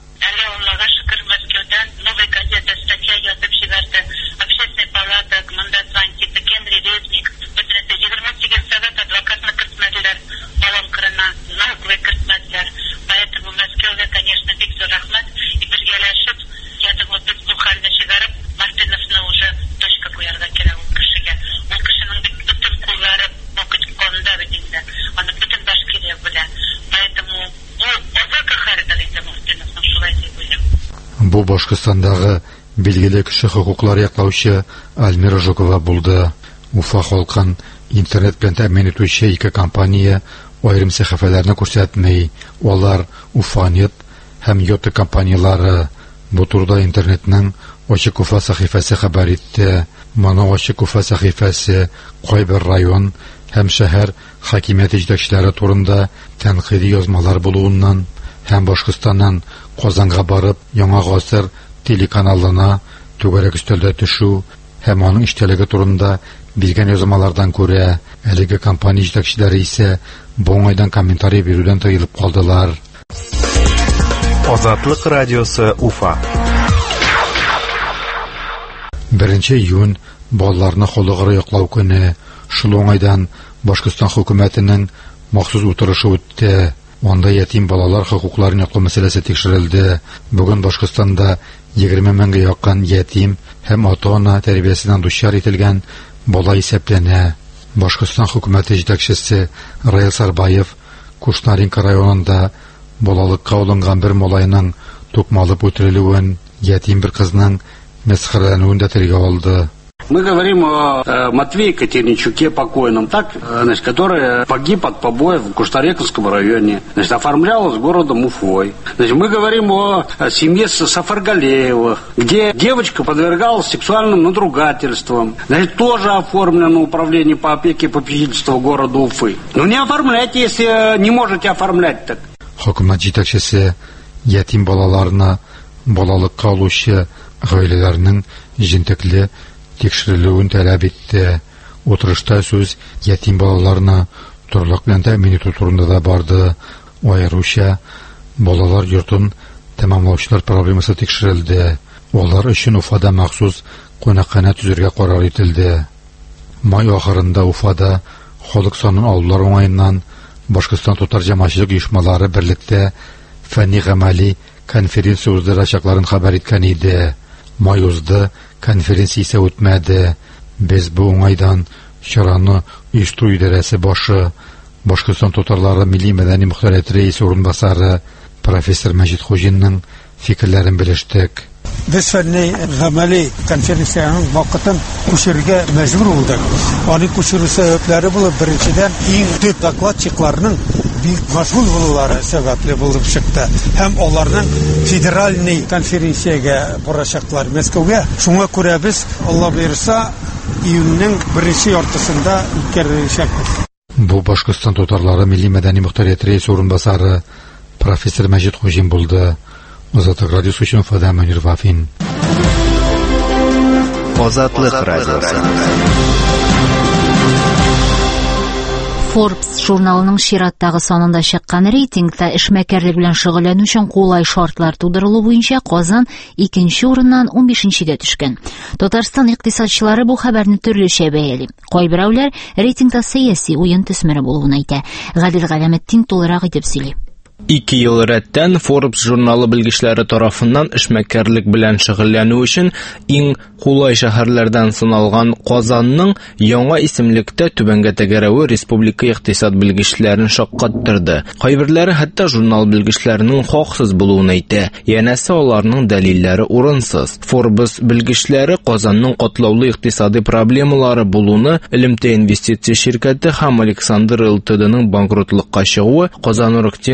Бу Башкортстандагы билгеле кеше хукуклары яклаучы Альмира Жукова булды. Уфа халкын интернет белән тәэмин итүче ике компания аерым сәхифәләрне күрсәтмәй. Алар Уфанет һәм Йота компаниялары. Бу турыда интернетның Ачык Уфа сәхифәсе хәбәр итте. Моны Ачык Уфа сәхифәсе кайбер район һәм шәһәр хакимияте җитәкчеләре турында тәнкыйди язмалар булуыннан һәм Башкортстаннан Казанга барып, Яңа гасыр телеканалына түгәрәк өстәлдә төшү һәм аның иштәлеге турында биргән язмалардан күрә, әлеге компания җитәкчеләре исә бу уңайдан комментарий бирүдән тыелып калдылар. Азатлык радиосы Уфа. беренче июнь балаларны халыкара яклау көне. Шул уңайдан Башкортстан хөкүмәтенең махсус утырышы үтте. Анда ятим балалар хукукларын яклау мәсьәләсе тикшерелде. Бүген Башкортстанда егерме меңгә якын ятим һәм ата-ана тәрбиясеннән дучар ителгән бала исәпләнә. Башкортстан хөкүмәте җитәкчесе Раил Сарбаев Кушнаренко районында балалыкка алынган бер малайның тукмалып үтерелүен, ятим бер кызның мәсхәрәләнүен дә телгә алды. Мы говорим о э, Матвее Катеринчуке покойном, так, значит, который погиб от побоев в Куштарекском районе, значит, оформлялось городом Уфой. Значит, мы говорим о, о семье Сафаргалеевых, где девочка подвергалась сексуальным надругательствам, значит, тоже оформлено управление по опеке и попечительству города Уфы. Ну не оформляйте, если не можете оформлять так. Хөкүмәт җитәкчесе ятим балаларны балалыкка алучы гаиләләрнең җентекле тикшерелүен таләп итте. Утырышта сүз ятим балаларны торлык белән тәэмин итү турында да барды. Аеруча балалар йортын тәмамлаучылар проблемасы тикшерелде. Алар өчен Уфада махсус кунакхана төзергә карар ителде. Май ахырында Уфада халык санын алулар уңаеннан Башкортстан татар җәмәгатьчелек оешмалары берлектә фәнни-гамәли конференция уздырачакларын хәбәр иткән иде. Май узды, конференция исә үтмәде. Без бу уңайдан чараны оештыру идарәсе башы, Башкортстан татарлары милли мәдәни мөхтәрәт рәисе урынбасары профессор Мәҗит Хуҗинның фикерләрен белештек. Без фәнни гамәли конференцияның вакытын күчерергә мәҗбүр булдык. Аны күчерү сәбәпләре булып, беренчедән иң төп докладчикларның бик мәшгуль булулары сәбәпле булып чыкты. Һәм аларның федеральный конференциягә барачаклар Мәскәүгә. Шуңа күрә без, Алла бирсә, июньнең беренче яртысында үткәреләчәкбез. Бу Башкортстан татарлары милли мәдәни мөхтәрәт рәисе урынбасары профессор Мәҗит Хуҗин булды. Азатлык радиосы өчен Фада Мөнир Вафин. Азатлык радиосы. Forbes журналының чираттагы санында чыккан рейтингта эшмәкәрлек белән шөгыльләнү өчен кулай шартлар тудырылу буенча Казан икенче урыннан ун бишенчедә төшкән. Татарстан икътисадчылары бу хәбәрне төрлечә бәяли. Кайберәүләр рейтингта сәяси уен төсмәре булуын әйтә. Гадел Галәметдин тулырак итеп сөйли. Ике ел рәттән Forbes журналы белгечләре тарафыннан эшмәкәрлек белән шөгыльләнү өчен иң кулай шәһәрләрдән сыналган Казанның яңа исемлектә түбәнгә тәгәрәве республика икътисад белгечләрен шаккаттырды. Кайберләре хәтта журнал белгечләренең хаксыз булуын әйтә, янәсе аларның дәлилләре урынсыз. Forbes белгечләре Казанның катлаулы икътисади проблемалары булуны, элемтә инвестиция şirkәте һәм Александр эл тэ дэ-ның банкротлыкка чыгуы, Казан Оргтехниканың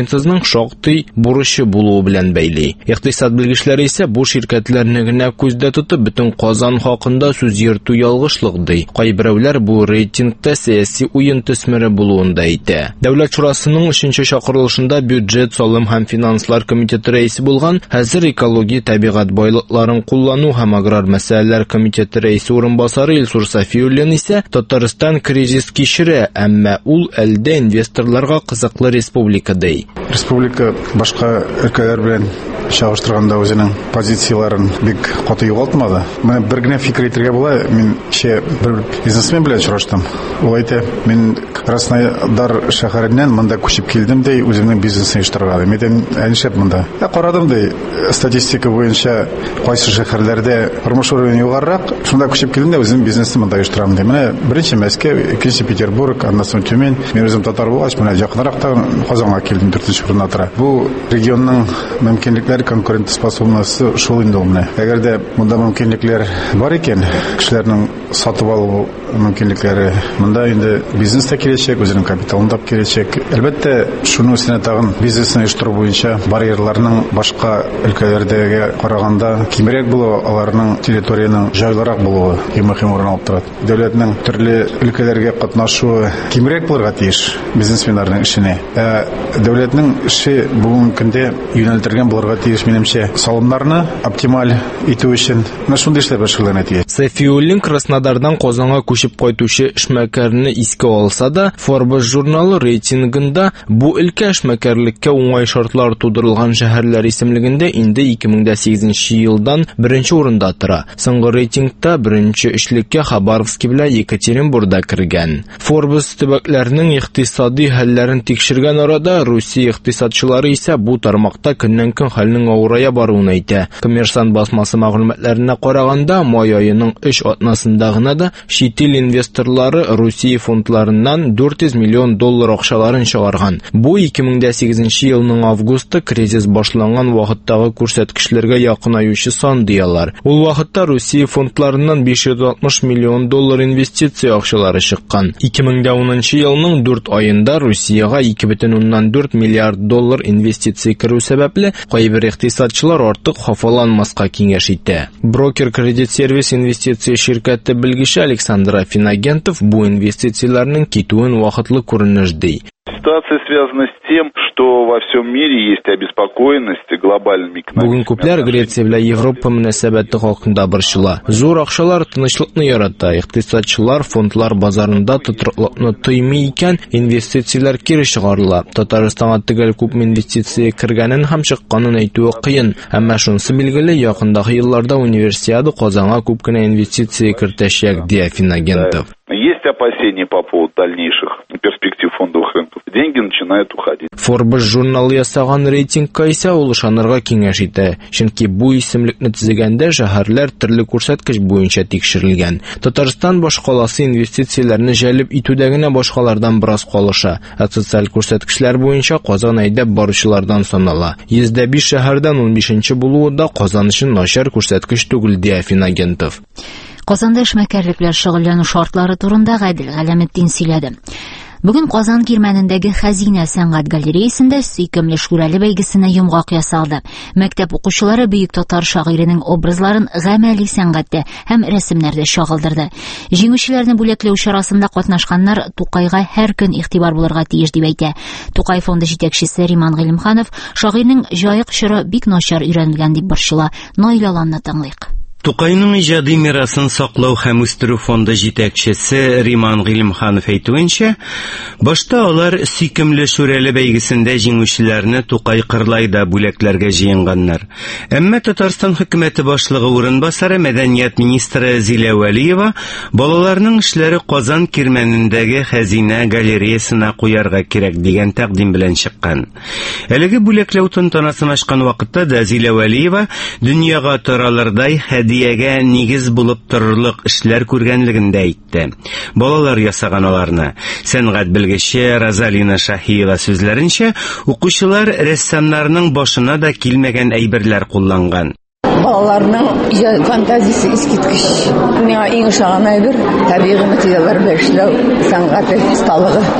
шактый бурычы булуы белән бәйли. Икътисад белгечләре исә бу ширкәтләрне генә күздә тотып бөтен Казан хакында сүз йөртү ялгышлык ди. Кайберәүләр бу рейтингта сәяси уен төсмере булуын да әйтә. Дәүләт шурасының өченче чакырылышында бюджет, салым һәм финанслар комитеты рәисе булган, хәзер экология, табигать байлыкларын куллану һәм аграр мәсьәләләр комитеты рәисе урынбасары Илсур Сафиуллин исә Татарстан кризис кичерә, әмма ул әлдә инвесторларга кызыклы республика ди. Республика башка өлкәләр белән чагыштырганда үзенең позицияларын бик каты югалтмады. Менә бер генә фикер итәргә була, мин ше бер бизнесмен белән очраштым. Ул әйтә, мин Краснодар шәһәреннән монда күчеп килдем ди, үземнең бизнесны оештырырга. Мин әншәп монда. Я карадым ди, статистика буенча кайсы шәһәрләрдә тормыш уровень югарырак, шунда күчеп килдем дә үземнең бизнесны монда оештырам ди. Менә беренче Мәскәү, икенче Петербург, аннан соң Тюмень. Мин үзем татар булгач, менә якынрактан Казанга килдем, дүртенче урында тора. Бу регионның мөмкинлекләре, конкурентоспособності шул инде ул менә. Әгәр дә монда мөмкинлекләр бар икән, кешеләрнең сатып алу мөмкинлекләре, монда инде бизнес та киләчәк, үзенең капиталын да киләчәк. Әлбәттә, шуның өстенә тагын бизнесны оештыру буенча барьерларның башка өлкәләрдәге караганда кимрәк булуы, аларның территорияның җайлырак булуы мөһим урын алып тора. Дәүләтнең төрле өлкәләргә катнашуы кимрәк булырга тиеш бизнесменнарның эшенә. Ә дәүләтнең эше бүгенге көндә юнәлтергән булырга тиеш, минемчә, салымнарны оптималь итү өчен менә шундый эшләр башкарылган тиеш. Сафиуллин Краснодардан Казанга күчеп кайтучы эшмәкәрне искә алса да, Forbes журналы рейтингында бу өлкә эшмәкәрлеккә уңай шартлар тудырылган шәһәрләр исемлегендә инде ике мең сигезенче елдан беренче урында тора. Соңгы рейтингта беренче эшлеккә Хабаровск белән Екатеринбургда кергән. Forbes төбәкләрнең икътисади хәлләрен тикшергән арада Русия икътисадчылары исә бу тармакта көннән-көн хәлнең авырая баруын әйтә. Коммерсант басмасы мәгълүматларына караганда, май аеның өч атнасында гына да чит ил инвесторлары Русия фондларыннан дүрт йөз миллион доллар акчаларын чыгарган. Бу ике мең сигезенче елның августы кризис башланган вакыттагы күрсәткечләргә якынаючы сан диялар. Ул вакытта Русия фондларыннан биш йөз алтмыш миллион доллар инвестиция акчалары чыккан. ике мең унынчы елның дүрт аенда Русияга ике бөтен уннан дүрт миллиард доллар инвестиция керү сәбәпле кайбер икътисадчылар артык хафаланмаска киңәш итә. Брокер Кредит Сервис инвестиция ширкәте белгече Александр Финагентов бу инвестицияләрнең китүен вакытлы күренеш ди. Ситуация связана с тем, что во всем мире есть обеспокоенность глобальными экономиками. Бүген күпләр Греция белән Европа мөнәсәбәте хакында борчыла. Зур акчалар тынычлыкны ярата. Икътисадчылар фондлар базарында тотрыклыкны тоймый икән, инвестицияләр кире чыгарыла. Татарстанга төгәл күп инвестиция кергәнен һәм чыкканын әйтүе кыен. Әмма шунысы билгеле, якындагы елларда универсиада Казанга күп кенә инвестиция кертәчәк, ди Финагентов. Есть опасения по поводу дальнейших перспектив фондовых рынков. Деньги начинают уходить. Forbes журналы ясаган рейтингка исә ул ышанырга киңәш итә. Чөнки бу исемлекне төзегәндә шәһәрләр төрле күрсәткеч буенча тикшерелгән. Татарстан башкаласы инвестицияләрне җәлеп итүдә генә башкалардан бераз калыша. Социаль күрсәткечләр буенча Казан әйдәп баручылардан санала. йөз биш шәһәрдән ун бишенче булуы да Казан өчен начар күрсәткеч түгел, ди Финагентов. Казанда эшмәкәрлек белән шөгыльләнү шартлары турында Гадел Галәметдин сөйләде. Бүген Казан кирмәнендәге Хәзинә сәнгать галереясендә сөйкемле Шүрәле бәйгесенә йомгак ясалды. Мәктәп укучылары бөек татар шагыйренең образларын гамәли сәнгатьтә һәм рәсемнәрдә чагылдырды. Җиңүчеләрне бүләкләү чарасында катнашканнар Тукайга һәр көн игътибар булырга тиеш дип әйтә. Тукай фонды җитәкчесе Риман Гыйлемханов шагыйрьнең җаек чоры бик начар өйрәнелгән дип борчыла. Наилаланны тыңлыйк. Тукайның иҗади мирасын саклау һәм үстерү фонды җитәкчесе Риман Гыйлемханов әйтүенчә, башта алар сөйкемле Шүрәле бәйгесендә җиңүчеләрне Тукай кырлайда бүләкләргә җыенганнар. Әмма Татарстан хөкүмәте башлыгы урынбасары мәдәният министры Зилә Вәлиева балаларның эшләре Казан кирмәнендәге Хәзинә галереясына куярга кирәк дигән тәкъдим белән чыккан. Әлеге бүләкләү тантанасын ачкан вакытта да Зилә Вәлиева дөньяга таралырдай диягә нигез булып торырлык эшләр күргәнлегендә әйтте. Балалар ясаган аларны. Сәнгать белгече Розалина Шаһиева сүзләренчә, укучылар рәссамнарның башына да килмәгән әйберләр кулланган. Балаларның иҗат фантазиясе искиткеч. Миңа иң ошаган әйбер табигый материаллар белән эшләү сәнгать осталыгы.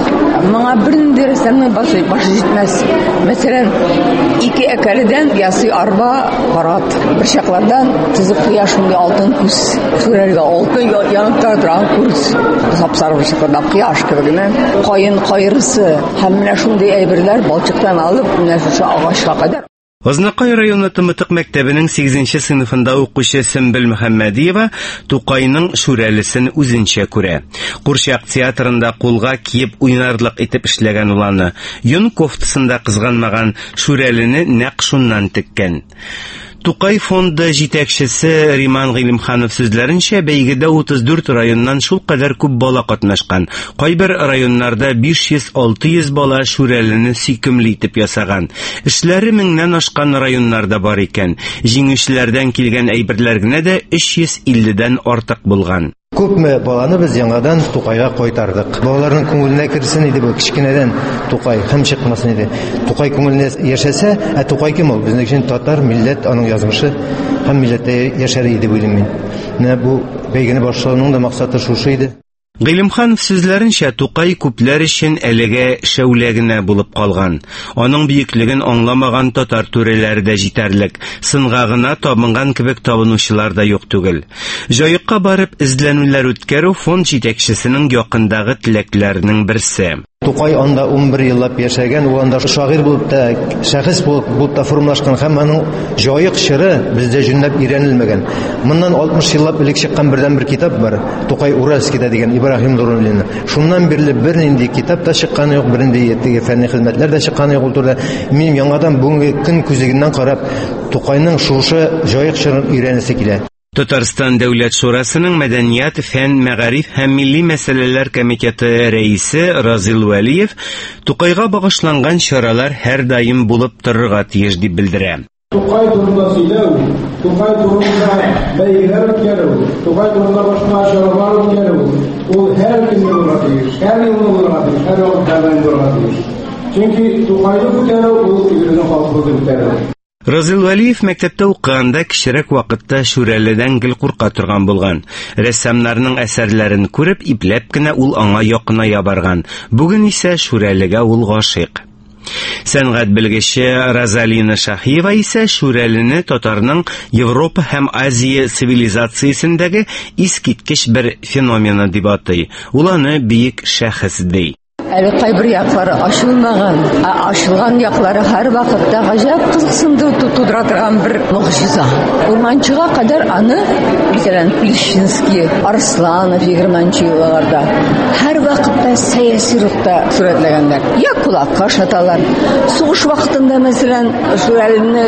Моңа бернинди рәссамның башы башы җитмәс. Мәсәлән, ике әкәледән ясый арба барат. Бер чаклардан тизик кояшның алтын күз. Шүрәлгә алтын янында торган күз. Сапсары бер чакларда кояш кебегенә. Кайын кайрысы һәм менә шундый әйберләр балчыктан алып, менә шушы агачка кадәр. Азнакай районы Тымытык мәктәбенең сигезенче сыйныфында укучы Сөмбел Мөхәммәдиева Тукайның шүрәлесен үзенчә күрә. Курчак театрында кулга киеп уйнарлык итеп эшләгән уланы, йон кофтасында кызганмаган шүрәлене нәкъ шуннан теккән. Тукай фонды җитәкчесе Риман Гыйлемханов сүзләренчә, бәйгедә утыз дүрт районнан шул кадәр күп бала катнашкан. Кайбер районнарда биш йөз - алты йөз бала шүрәлене сөйкемле итеп ясаган. Эшләре меңнән ашкан районнарда бар икән. Җиңүчеләрдән килгән әйберләр генә дә өч йөз илледән артык булган. Күпме баланы без яңадан Тукайга кайтардык. Балаларның күңеленә керсен иде бу кичкенәдән Тукай һәм чыкмасын иде. Тукай күңеленә яшәсә, ә Тукай кем ул? Безнең өчен татар милләт, аның язмышы һәм милләттә яшәр иде бу илем мин. Менә бу бәйгене башлауның да максаты шушы иде. Гыйлемханов сүзләренчә, Тукай күпләр өчен әлегә шәүлә генә булып калган. Аның бөеклеген аңламаган татар түрәләре дә җитәрлек. Сынга гына табынган кебек табынучылар да юк түгел. Җаекка барып эзләнүләр үткәрү фонд җитәкчесенең якындагы теләкләренең берсе. Тукай анда ун бер еллап яшәгән, ул анда шагыйрь булып та, шәхес булып, булып та формалашкан һәм аның җаек чыры бездә җүнләп өйрәнелмәгән. Моннан алтмыш еллап элек чыккан бердән бер китап бар, Тукай Уральскийда дигән Ибраһим Нуруллин. Шуннан бирле бернинди китап та чыкканы юк, бернинди теге фәнни хезмәтләр дә чыкканы юк ул турда. Мин яңадан бүгенге көн күзегеннән карап, Тукайның шушы җаек чырын өйрәнәсе килә. Татарстан Дәүләт Шурасының Мәдәният, фән, мәгариф һәм милли мәсьәләләр комитеты рәисе Разил Вәлиев Тукайга багышланган чаралар һәр даим булып торырга тиеш дип белдерә. Тукай турында сөйләү, Тукай турында бәйгеләр үткәрү, Тукай турында башка чаралар үткәрү, ул һәр көнне булырга тиеш, һәр елны булырга тиеш, һәр вакытта булырга тиеш. Чөнки Тукайны күтәрү ул үзенең халкын күтәрү. Разил Вәлиев мәктәптә укыганда кичерәк вакытта шүрәледән гел курка торган булган. Рәссамнарның әсәрләрен күреп, ипләп кенә ул аңа якыная барган. Бүген исә шүрәлегә ул гашыйк. Сәнгать белгече Розалина Шаһиева исә шүрәлене татарның Европа һәм Азия цивилизациясендәге искиткеч бер феномена дип атый. Ул аны бөек шәхес ди. Әле кайбер яклары ачылмаган, ачылган яклары һәр вакытта гаҗәп кызыксынды тудыра торган бер мөгъҗиза. Урманчыга кадәр аны, мәсәлән, Плещинский, Арсланов егерменче елларда һәр вакытта сәяси рухта сурәтләгәннәр. Я кулакка шаталар. Сугыш вакытында, мәсәлән, шүрәлене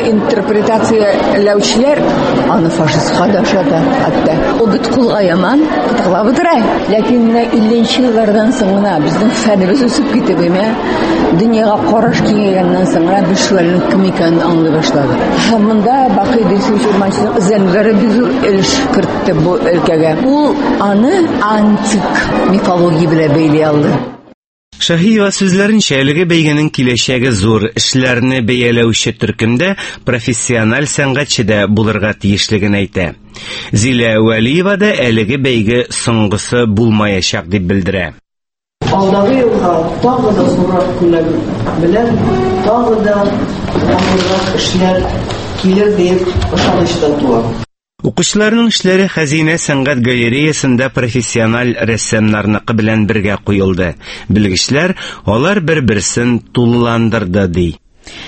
интерпретацияләүчеләр аны фашистка да шата. Хәтта ул бит кулга яман, тыгылап утыра. Ләкин илленче еллардан соң гына безнең фәнебез үсеп китеп, дөньяга караш киңәйгәннән соң без шүрәленең кем икәнен аңлый башладык. Һәм монда Бакый Дилсүрманчының эзләнүләре бик зур өлеш кертте бу өлкәгә. Ул аны антик мифология белән бәйли алды. Шаһиева сүзләренчә, әлеге бәйгенең киләчәге зур, эшләрне бәяләүче төркемдә профессиональ сәнгатьче дә булырга тиешлеген әйтә. Зилә Вәлиева да әлеге бәйге соңгысы булмаячак дип белдерә. Алдагы елга тагы да зуррак күләм белән тагы да аңгырак эшләр килер дип ышанычта туа. Укучыларның эшләре Хәзинә сәнгать галереясында профессиональ рәссамнарныкы белән бергә куелды. Белгечләр алар бер-берсен тулыландырды ди.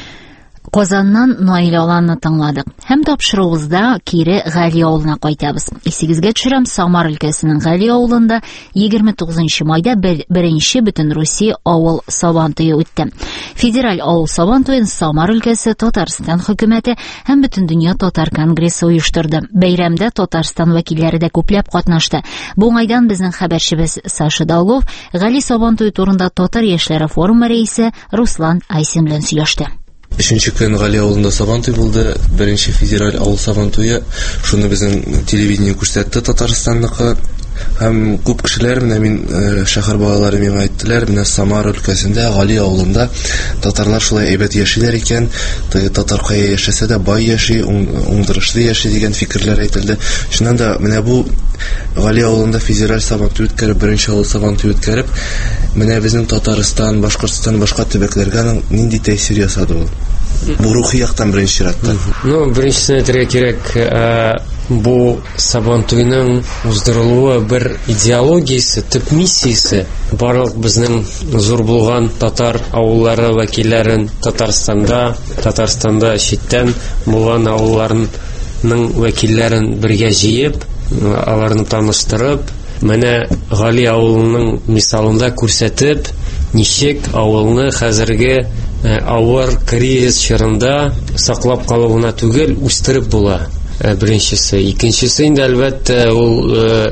Казаннан Наил Аланны тыңладык. Һәм тапшыруыбызда кире Гали авылына кайтабыз. Исегезгә төшерәм, Самар өлкәсенең Гали авылында егерме тугызынчы майда беренче бөтен Русия авыл Сабантуе үтте. Федераль авыл Сабантуен Самар өлкәсе, Татарстан хөкүмәте һәм бөтен дөнья татар конгрессы оештырды. Бәйрәмдә Татарстан вәкилләре дә күпләп катнашты. Бу уңайдан безнең хәбәрчебез Саша Долгов Гали Сабантуе турында татар яшьләре форумы рәисе Руслан Айсин белән сөйләште. Өченче көн Гали авылында Сабантуй булды. Беренче федераль авыл Сабантуе. Шуны безнең телевидение күрсәтте Татарстанныкы. Һәм күп кешеләр менә мин шәһәр балалары миңа әйттеләр, менә Самар өлкәсендә, Гали авылында татарлар шулай әйбәт яшиләр икән, татар кая яшәсә дә бай яши, уңдырышлы яши дигән фикерләр әйтелде. Шуннан да менә бу Гали авылында федераль сабантуй үткәреп, беренче авыл сабантуй үткәреп, менә безнең Татарстан, Башкортстан, башка төбәкләргә нинди тәэсир ясады ул? Бу рухи яктан беренче чиратта. Ну, беренчесен әйтергә кирәк, бу сабантуйның уздырылуы бер идеологиясе, төп миссиясе барлык безнең зур булган татар авыллары вәкилләрен Татарстанда, Татарстанда читтән булган авылларның вәкилләрен бергә җыеп, аларны таныштырып, менә Гали авылының мисалында күрсәтеп, ничек авылны хәзерге авыр кризис чорында саклап калуына түгел, үстереп була. Беренчесе, икенчесе инде әлбәттә ул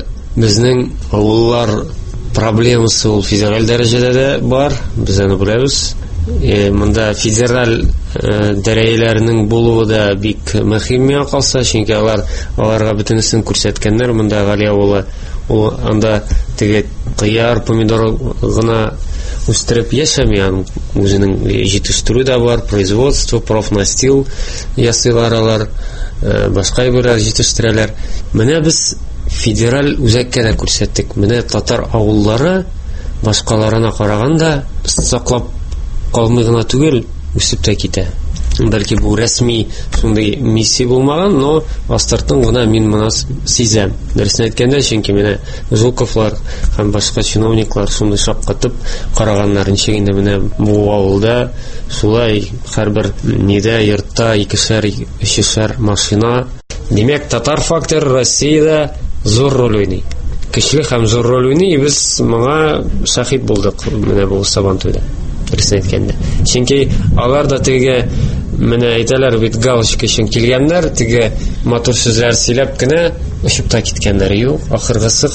безнең авыллар проблемасы ул федераль дәрәҗәдә дә бар, без аны беләбез. Монда федераль дәрәҗәләрнең булуы да бик мөһим миңа калса, чөнки алар аларга бөтенесен күрсәткәннәр. Монда Гали авылы, ул анда теге кыяр, помидор гына үстереп яшәми, үзенең җитештерү дә бар, производство, профнастил ясыйлар алар, башка әйберләр җитештерәләр. Менә без федераль үзәккә дә күрсәттек. Менә татар авыллары башкаларына караганда саклап калмый гына түгел, үсеп тә китә. Бәлки бу рәсми шундый миссия булмаган, но астыртын гына мин моны сизәм. Дөресен әйткәндә, чөнки менә Жуковлар һәм башка чиновниклар шундый шаккатып караганнар, ничек инде менә бу авылда шулай һәрбер нидә йортта икешәр, өчешәр машина. Димәк, татар фактор Россиядә зур роль уйный. Көчле һәм зур роль уйный, без моңа шаһид булдык менә бу сабантуйда. Дөресен әйткәндә. Чөнки алар да теге менә әйтәләр бит галочка өчен килгәннәр, теге матур сүзләр сөйләп кенә очып та киткәннәр. Юк, ахыргысы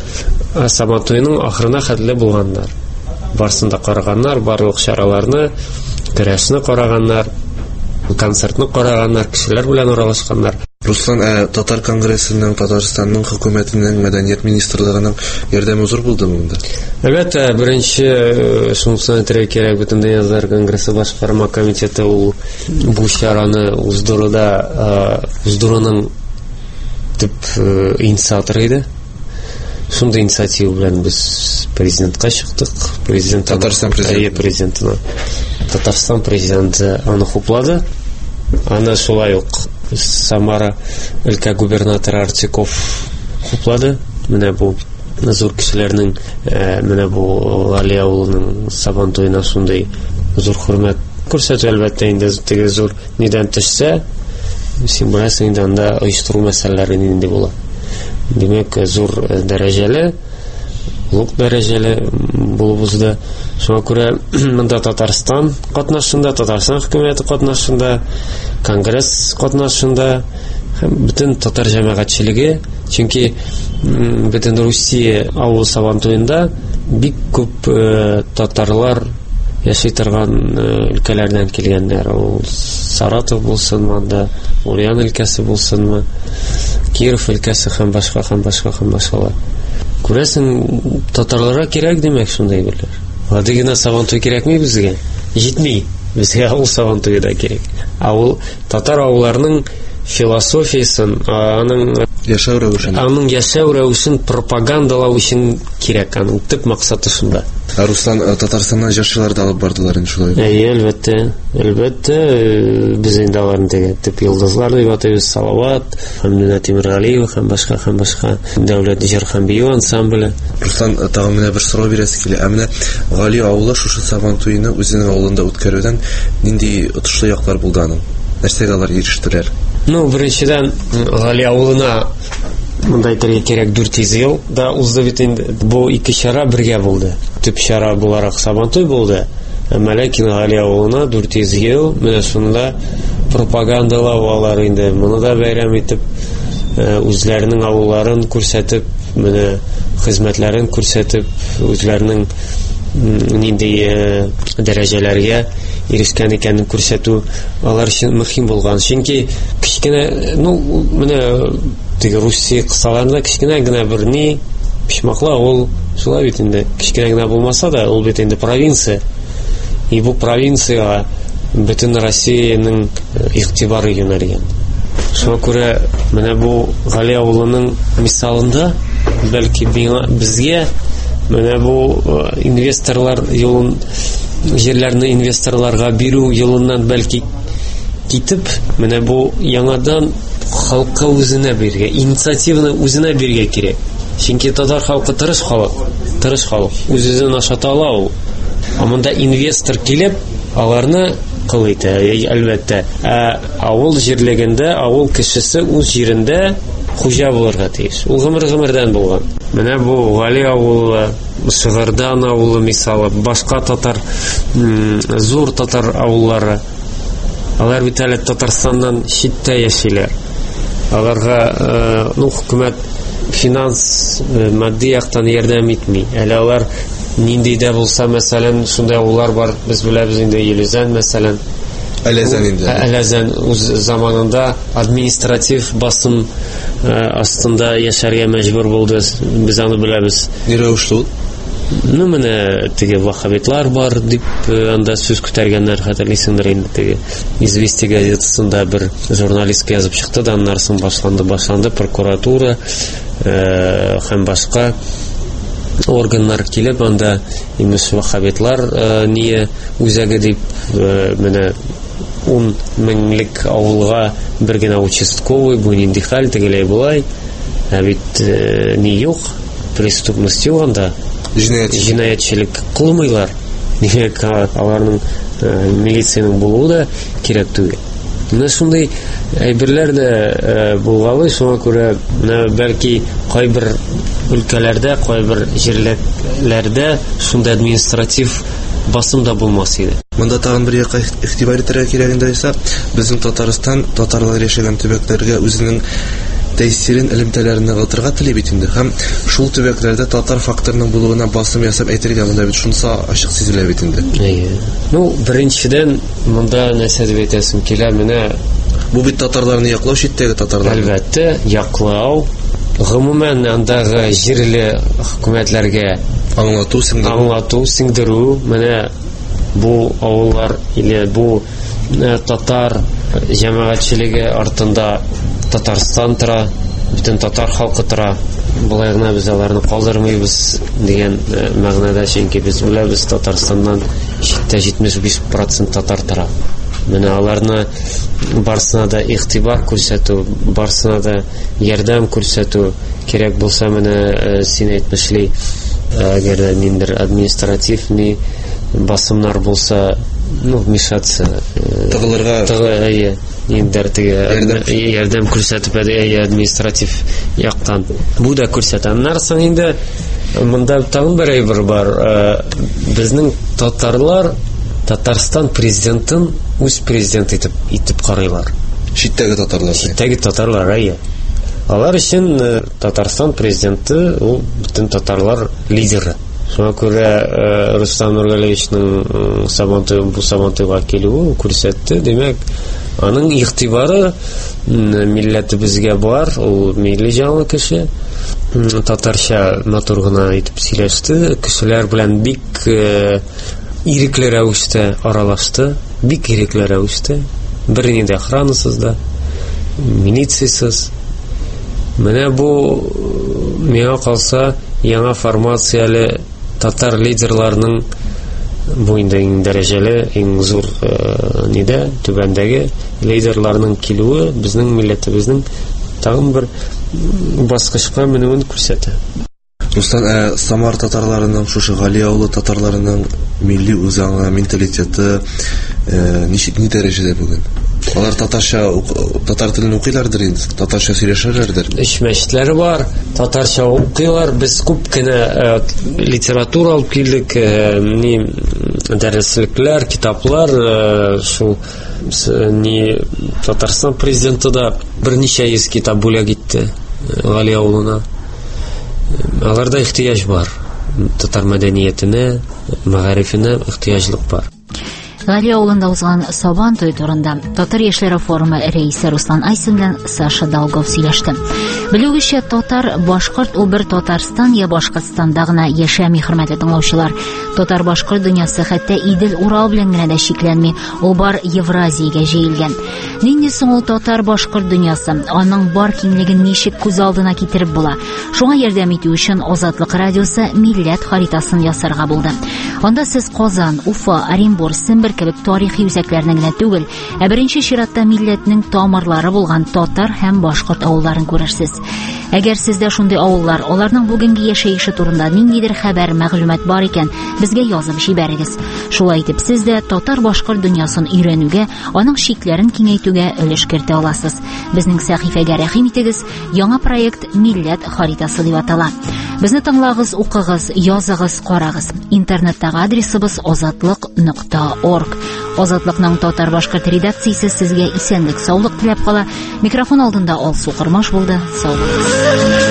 сабантуйның ахырына хәтле булганнар. Барсын да караганнар, барлык чараларны, көрәшне караганнар, концертны караганнар, кешеләр белән аралашканнар. Руслан, ә Татар конгрессының, Татарстанның хөкүмәтенең, мәдәният министрлыгының ярдәме зур булдымы монда? Әлбәттә, беренче шунысын әйтергә кирәк, бөтен дөнья конгрессы башкарма комитеты ул бу чараны уздыруда, уздыруның төп инициаторы иде. Шундый инициатива белән без президентка чыктык. Президент Татарстан президентына. Татарстан президенты аны хуплады. Аны шулай ук Самара өлкә губернаторы Артиков хуплады. Менә бу зур кешеләрнең, менә бу Гали авылының сабантуена шундый зур хөрмәт күрсәтү, әлбәттә инде теге зур нидән төшсә, син беләсең инде анда оештыру мәсьәләләре нинди була. Димәк, зур дәрәҗәле, лук дәрәҗәле булып узды. Шуңа күрә монда Татарстан катнашында, Татарстан хөкүмәте катнашында, конгресс катнашында һәм бөтен татар җәмәгатьчелеге, чөнки бөтен Русия авыл сабантуенда бик күп татарлар яши торган өлкәләрдән килгәннәр. Ул Саратов булсынмы, анда Ульян өлкәсе булсынмы, Киров өлкәсе һәм башка һәм башка һәм башкалар. Күрәсең, татарларга кирәк димәк шундай әйберләр. Гади генә сабантуй кирәкми безгә? Җитми. Безгә авыл сабантуе да кирәк. Авыл, татар авылларының философиясын, аның яшәү рәвешен, аның яшәү рәвешен пропагандалау өчен кирәк, аның төп максаты шунда. Руслан, Татарстаннан җырчылар да алып бардылар инде шулай. Әйе, әлбәттә, әлбәттә, без инде аларны теге төп йолдызлар дип атыйбыз, Салават, Хәмдүнә Тимергалиева һәм башка һәм башка дәүләт җыр һәм бию ансамбле. Руслан, тагын менә бер сорау бирәсе килә. Ә менә Гали авылы шушы сабантуйны үзенең авылында үткәрүдән нинди отышлы яклар булды аның? Нәрсәгә алар ирештеләр? Ну, беренчедән, Гали авылына монда әйтергә кирәк, дүрт йөз ел да узды бит инде. Бу ике чара бергә булды. Төп чара буларак сабантуй булды. Әмма ләкин Гали авылына дүрт йөз ел, менә шунда пропагандалау алар инде. Моны да бәйрәм итеп, үзләренең авылларын күрсәтеп, менә хезмәтләрен күрсәтеп, үзләренең нинди дәрәҗәләргә ирешкән икәнен күрсәтү алар өчен мөһим булган. Чөнки кичкенә, ну, менә теге Русия кысаларында кичкенә генә бер ни Почмаклы авыл шулай бит инде, кичкенә генә булмаса да, ул бит инде провинция. И бу провинцияга бөтен Россиянең игътибары юнәлгән. Шуңа күрә менә бу Гали авылының мисалында бәлки безгә менә бу инвесторлар юлын, җирләрне инвесторларга бирү юлыннан бәлки китеп, менә бу яңадан халыкка үзенә бирергә, инициативаны үзенә бирергә кирәк. Чөнки татар халкы тырыш халык, тырыш халык, үз-үзен ашата ала ул. Монда инвестор килеп, аларны кыл итә, әлбәттә. Ә авыл җирлегендә авыл кешесе үз җирендә хуҗа булырга тиеш. Ул гомер-гомердән булган. Менә бу Гали авылы, Шыгырдан авылы мисалы, башка татар, зур татар авыллары. Алар бит әле Татарстаннан читтә яшиләр. Аларга, ну, хөкүмәт финанс, матди яктан ярдәм итми. Әле алар нинди дә булса, мәсәлән, шундай авыллар бар, без беләбез инде Елезән, мәсәлән. Әләзән инде. Әләзән үз заманында административ басым астында яшәргә мәҗбүр булды, без аны беләбез. Ни рәвешле ул? Ну, менә теге ваххабитлар бар дип анда сүз күтәргәннәр, хәтерлисеңдер инде, теге Известия газетасында бер журналистка язып чыкты да, аннан соң башланды, башланды прокуратура һәм башка органнар килеп, анда имеш ваххабитлар ние үзәге дип менә ун меңлек авылга бер генә участковый, бу нинди хәл, тегеләй булай. Ә бит ни юк, преступность юк анда. Җинаятьчелек кылмыйлар. Димәк, аларның милицияның булуы да кирәк түгел. Менә шундый әйберләр дә булгалы, шуңа күрә бәлки кайбер өлкәләрдә, кайбер җирләрдә шундый административ басым да булмас иде. Монда тагын бер якка игътибар итәргә кирәгендә исә, безнең Татарстан татарлар яшәгән төбәкләргә үзенең тәэсирен, элемтәләрен ныгытырга тели бит инде. Һәм шул төбәкләрдә татар факторының булуына басым ясап әйтергә монда бит шунысы ачык сизелә бит инде. Ну, беренчедән монда нәрсә дип әйтәсем килә, менә бу бит татарларны яклау, читтәге татарларны. Әлбәттә, яклау, гомумән андагы җирле хөкүмәтләргә аңлату, сиңдерү, аңлату, сиңдерү, менә бу авыллар или бу татар җәмәгатьчелеге артында Татарстан тора, бөтен татар халкы тора. Булай гына без аларны калдырмыйбыз дигән мәгънәдә, чөнки без беләбез, Татарстаннан читтә җитмеш биш процент татар тора. Менә аларны барсына да игътибар күрсәтү, барсына да ярдәм күрсәтү кирәк булса, менә син әйтмешли, әгәр ниндер административ ни басымнар булса, ну, вмешаться, тыгылырга, ниндер теге ярдәм күрсәтеп, административ яктан бу да күрсәтә. Аннан соң инде монда тагын бер әйбер бар. Безнең татарлар Татарстан президентын үз президент итеп итеп карыйлар. Читтәге татарлар. Читтәге татарлар, әйе. Алар өчен Татарстан президенты ул бөтен татарлар лидеры. Шуңа күрә Рустам Нургалиевичнең Сабантуй бу Сабантуйга килүе күрсәтте. Димәк, аның игътибары милләтебезгә бар, ул милли җанлы кеше. Татарча матур гына итеп сөйләште, кешеләр белән бик ирекле рәвештә аралашты, бик ирекле рәвештә. Берни дә охранасыз да, милициясыз. Менә бу миңа калса яңа формацияле татар лидерларының бу инде иң дәрәҗәле, иң зур нидә түбәндәге лидерларның килүе безнең милләтебезнең тагын бер баскычка менүен күрсәтә. Рустам, Самар татарларының, шушы Гали авылы татарларының милли үзаңы, менталитеты ничек, ни дәрәҗәдә бүген? Алар татарча, татар телен укыйлардыр инде, татарча сөйләшәләрдер. Эш мәчетләре бар, татарча укыйлар. Без күп кенә литература алып килдек, ни дәреслекләр, китаплар, шул ни Татарстан президенты да берничә йөз китап бүләк итте Гали авылына. Аларда ихтыяҗ бар. Татар мәдәниятенә, мәгарифенә ихтыяҗлык бар. Гали авылында узган Сабан туй турында татар яшьләре форумы рәисе Руслан Айсын белән Саша Долгов сөйләште. Белүгезчә, татар, башкорт ул бер Татарстан я Башкортстанда гына яшәми, хөрмәтле тыңлаучылар. Татар-башкорт дөньясы хәтта Идел Урал белән генә дә шикләнми, ул бар Евразиягә җәелгән. Нинди соң ул татар-башкорт дөньясы? Аның бар киңлеген ничек күз алдына китереп була? Шуңа ярдәм итү өчен Азатлык радиосы милләт харитасын ясарга булды. Анда сез Казан, Уфа, Оренбур, Сембер кебек тарихи үзәкләрне генә түгел, ә беренче чиратта милләтнең тамырлары булган татар һәм башкорт авылларын күрерсез. Әгәр сездә шундый авыллар, аларның бүгенге яшәеше турында ниндидер хәбәр, мәгълүмат бар икән, безгә язып җибәрегез. Шулай итеп, сез дә татар-башкорт дөньясын өйрәнүгә, аның шикләрен киңәйтүгә өлеш кертә аласыз. Безнең сәхифәгә рәхим итегез. Яңа проект милләт харитасы дип атала. Безне тыңлагыз, укыгыз, языгыз, карагыз. Интернеттагы адресыбыз азатлык нокта орг. Азатлыкның татар-башкорт редакциясе сезгә исәнлек, саулык теләп кала. Микрофон алдында Алсу Кырмаш булды. Сау булыгыз.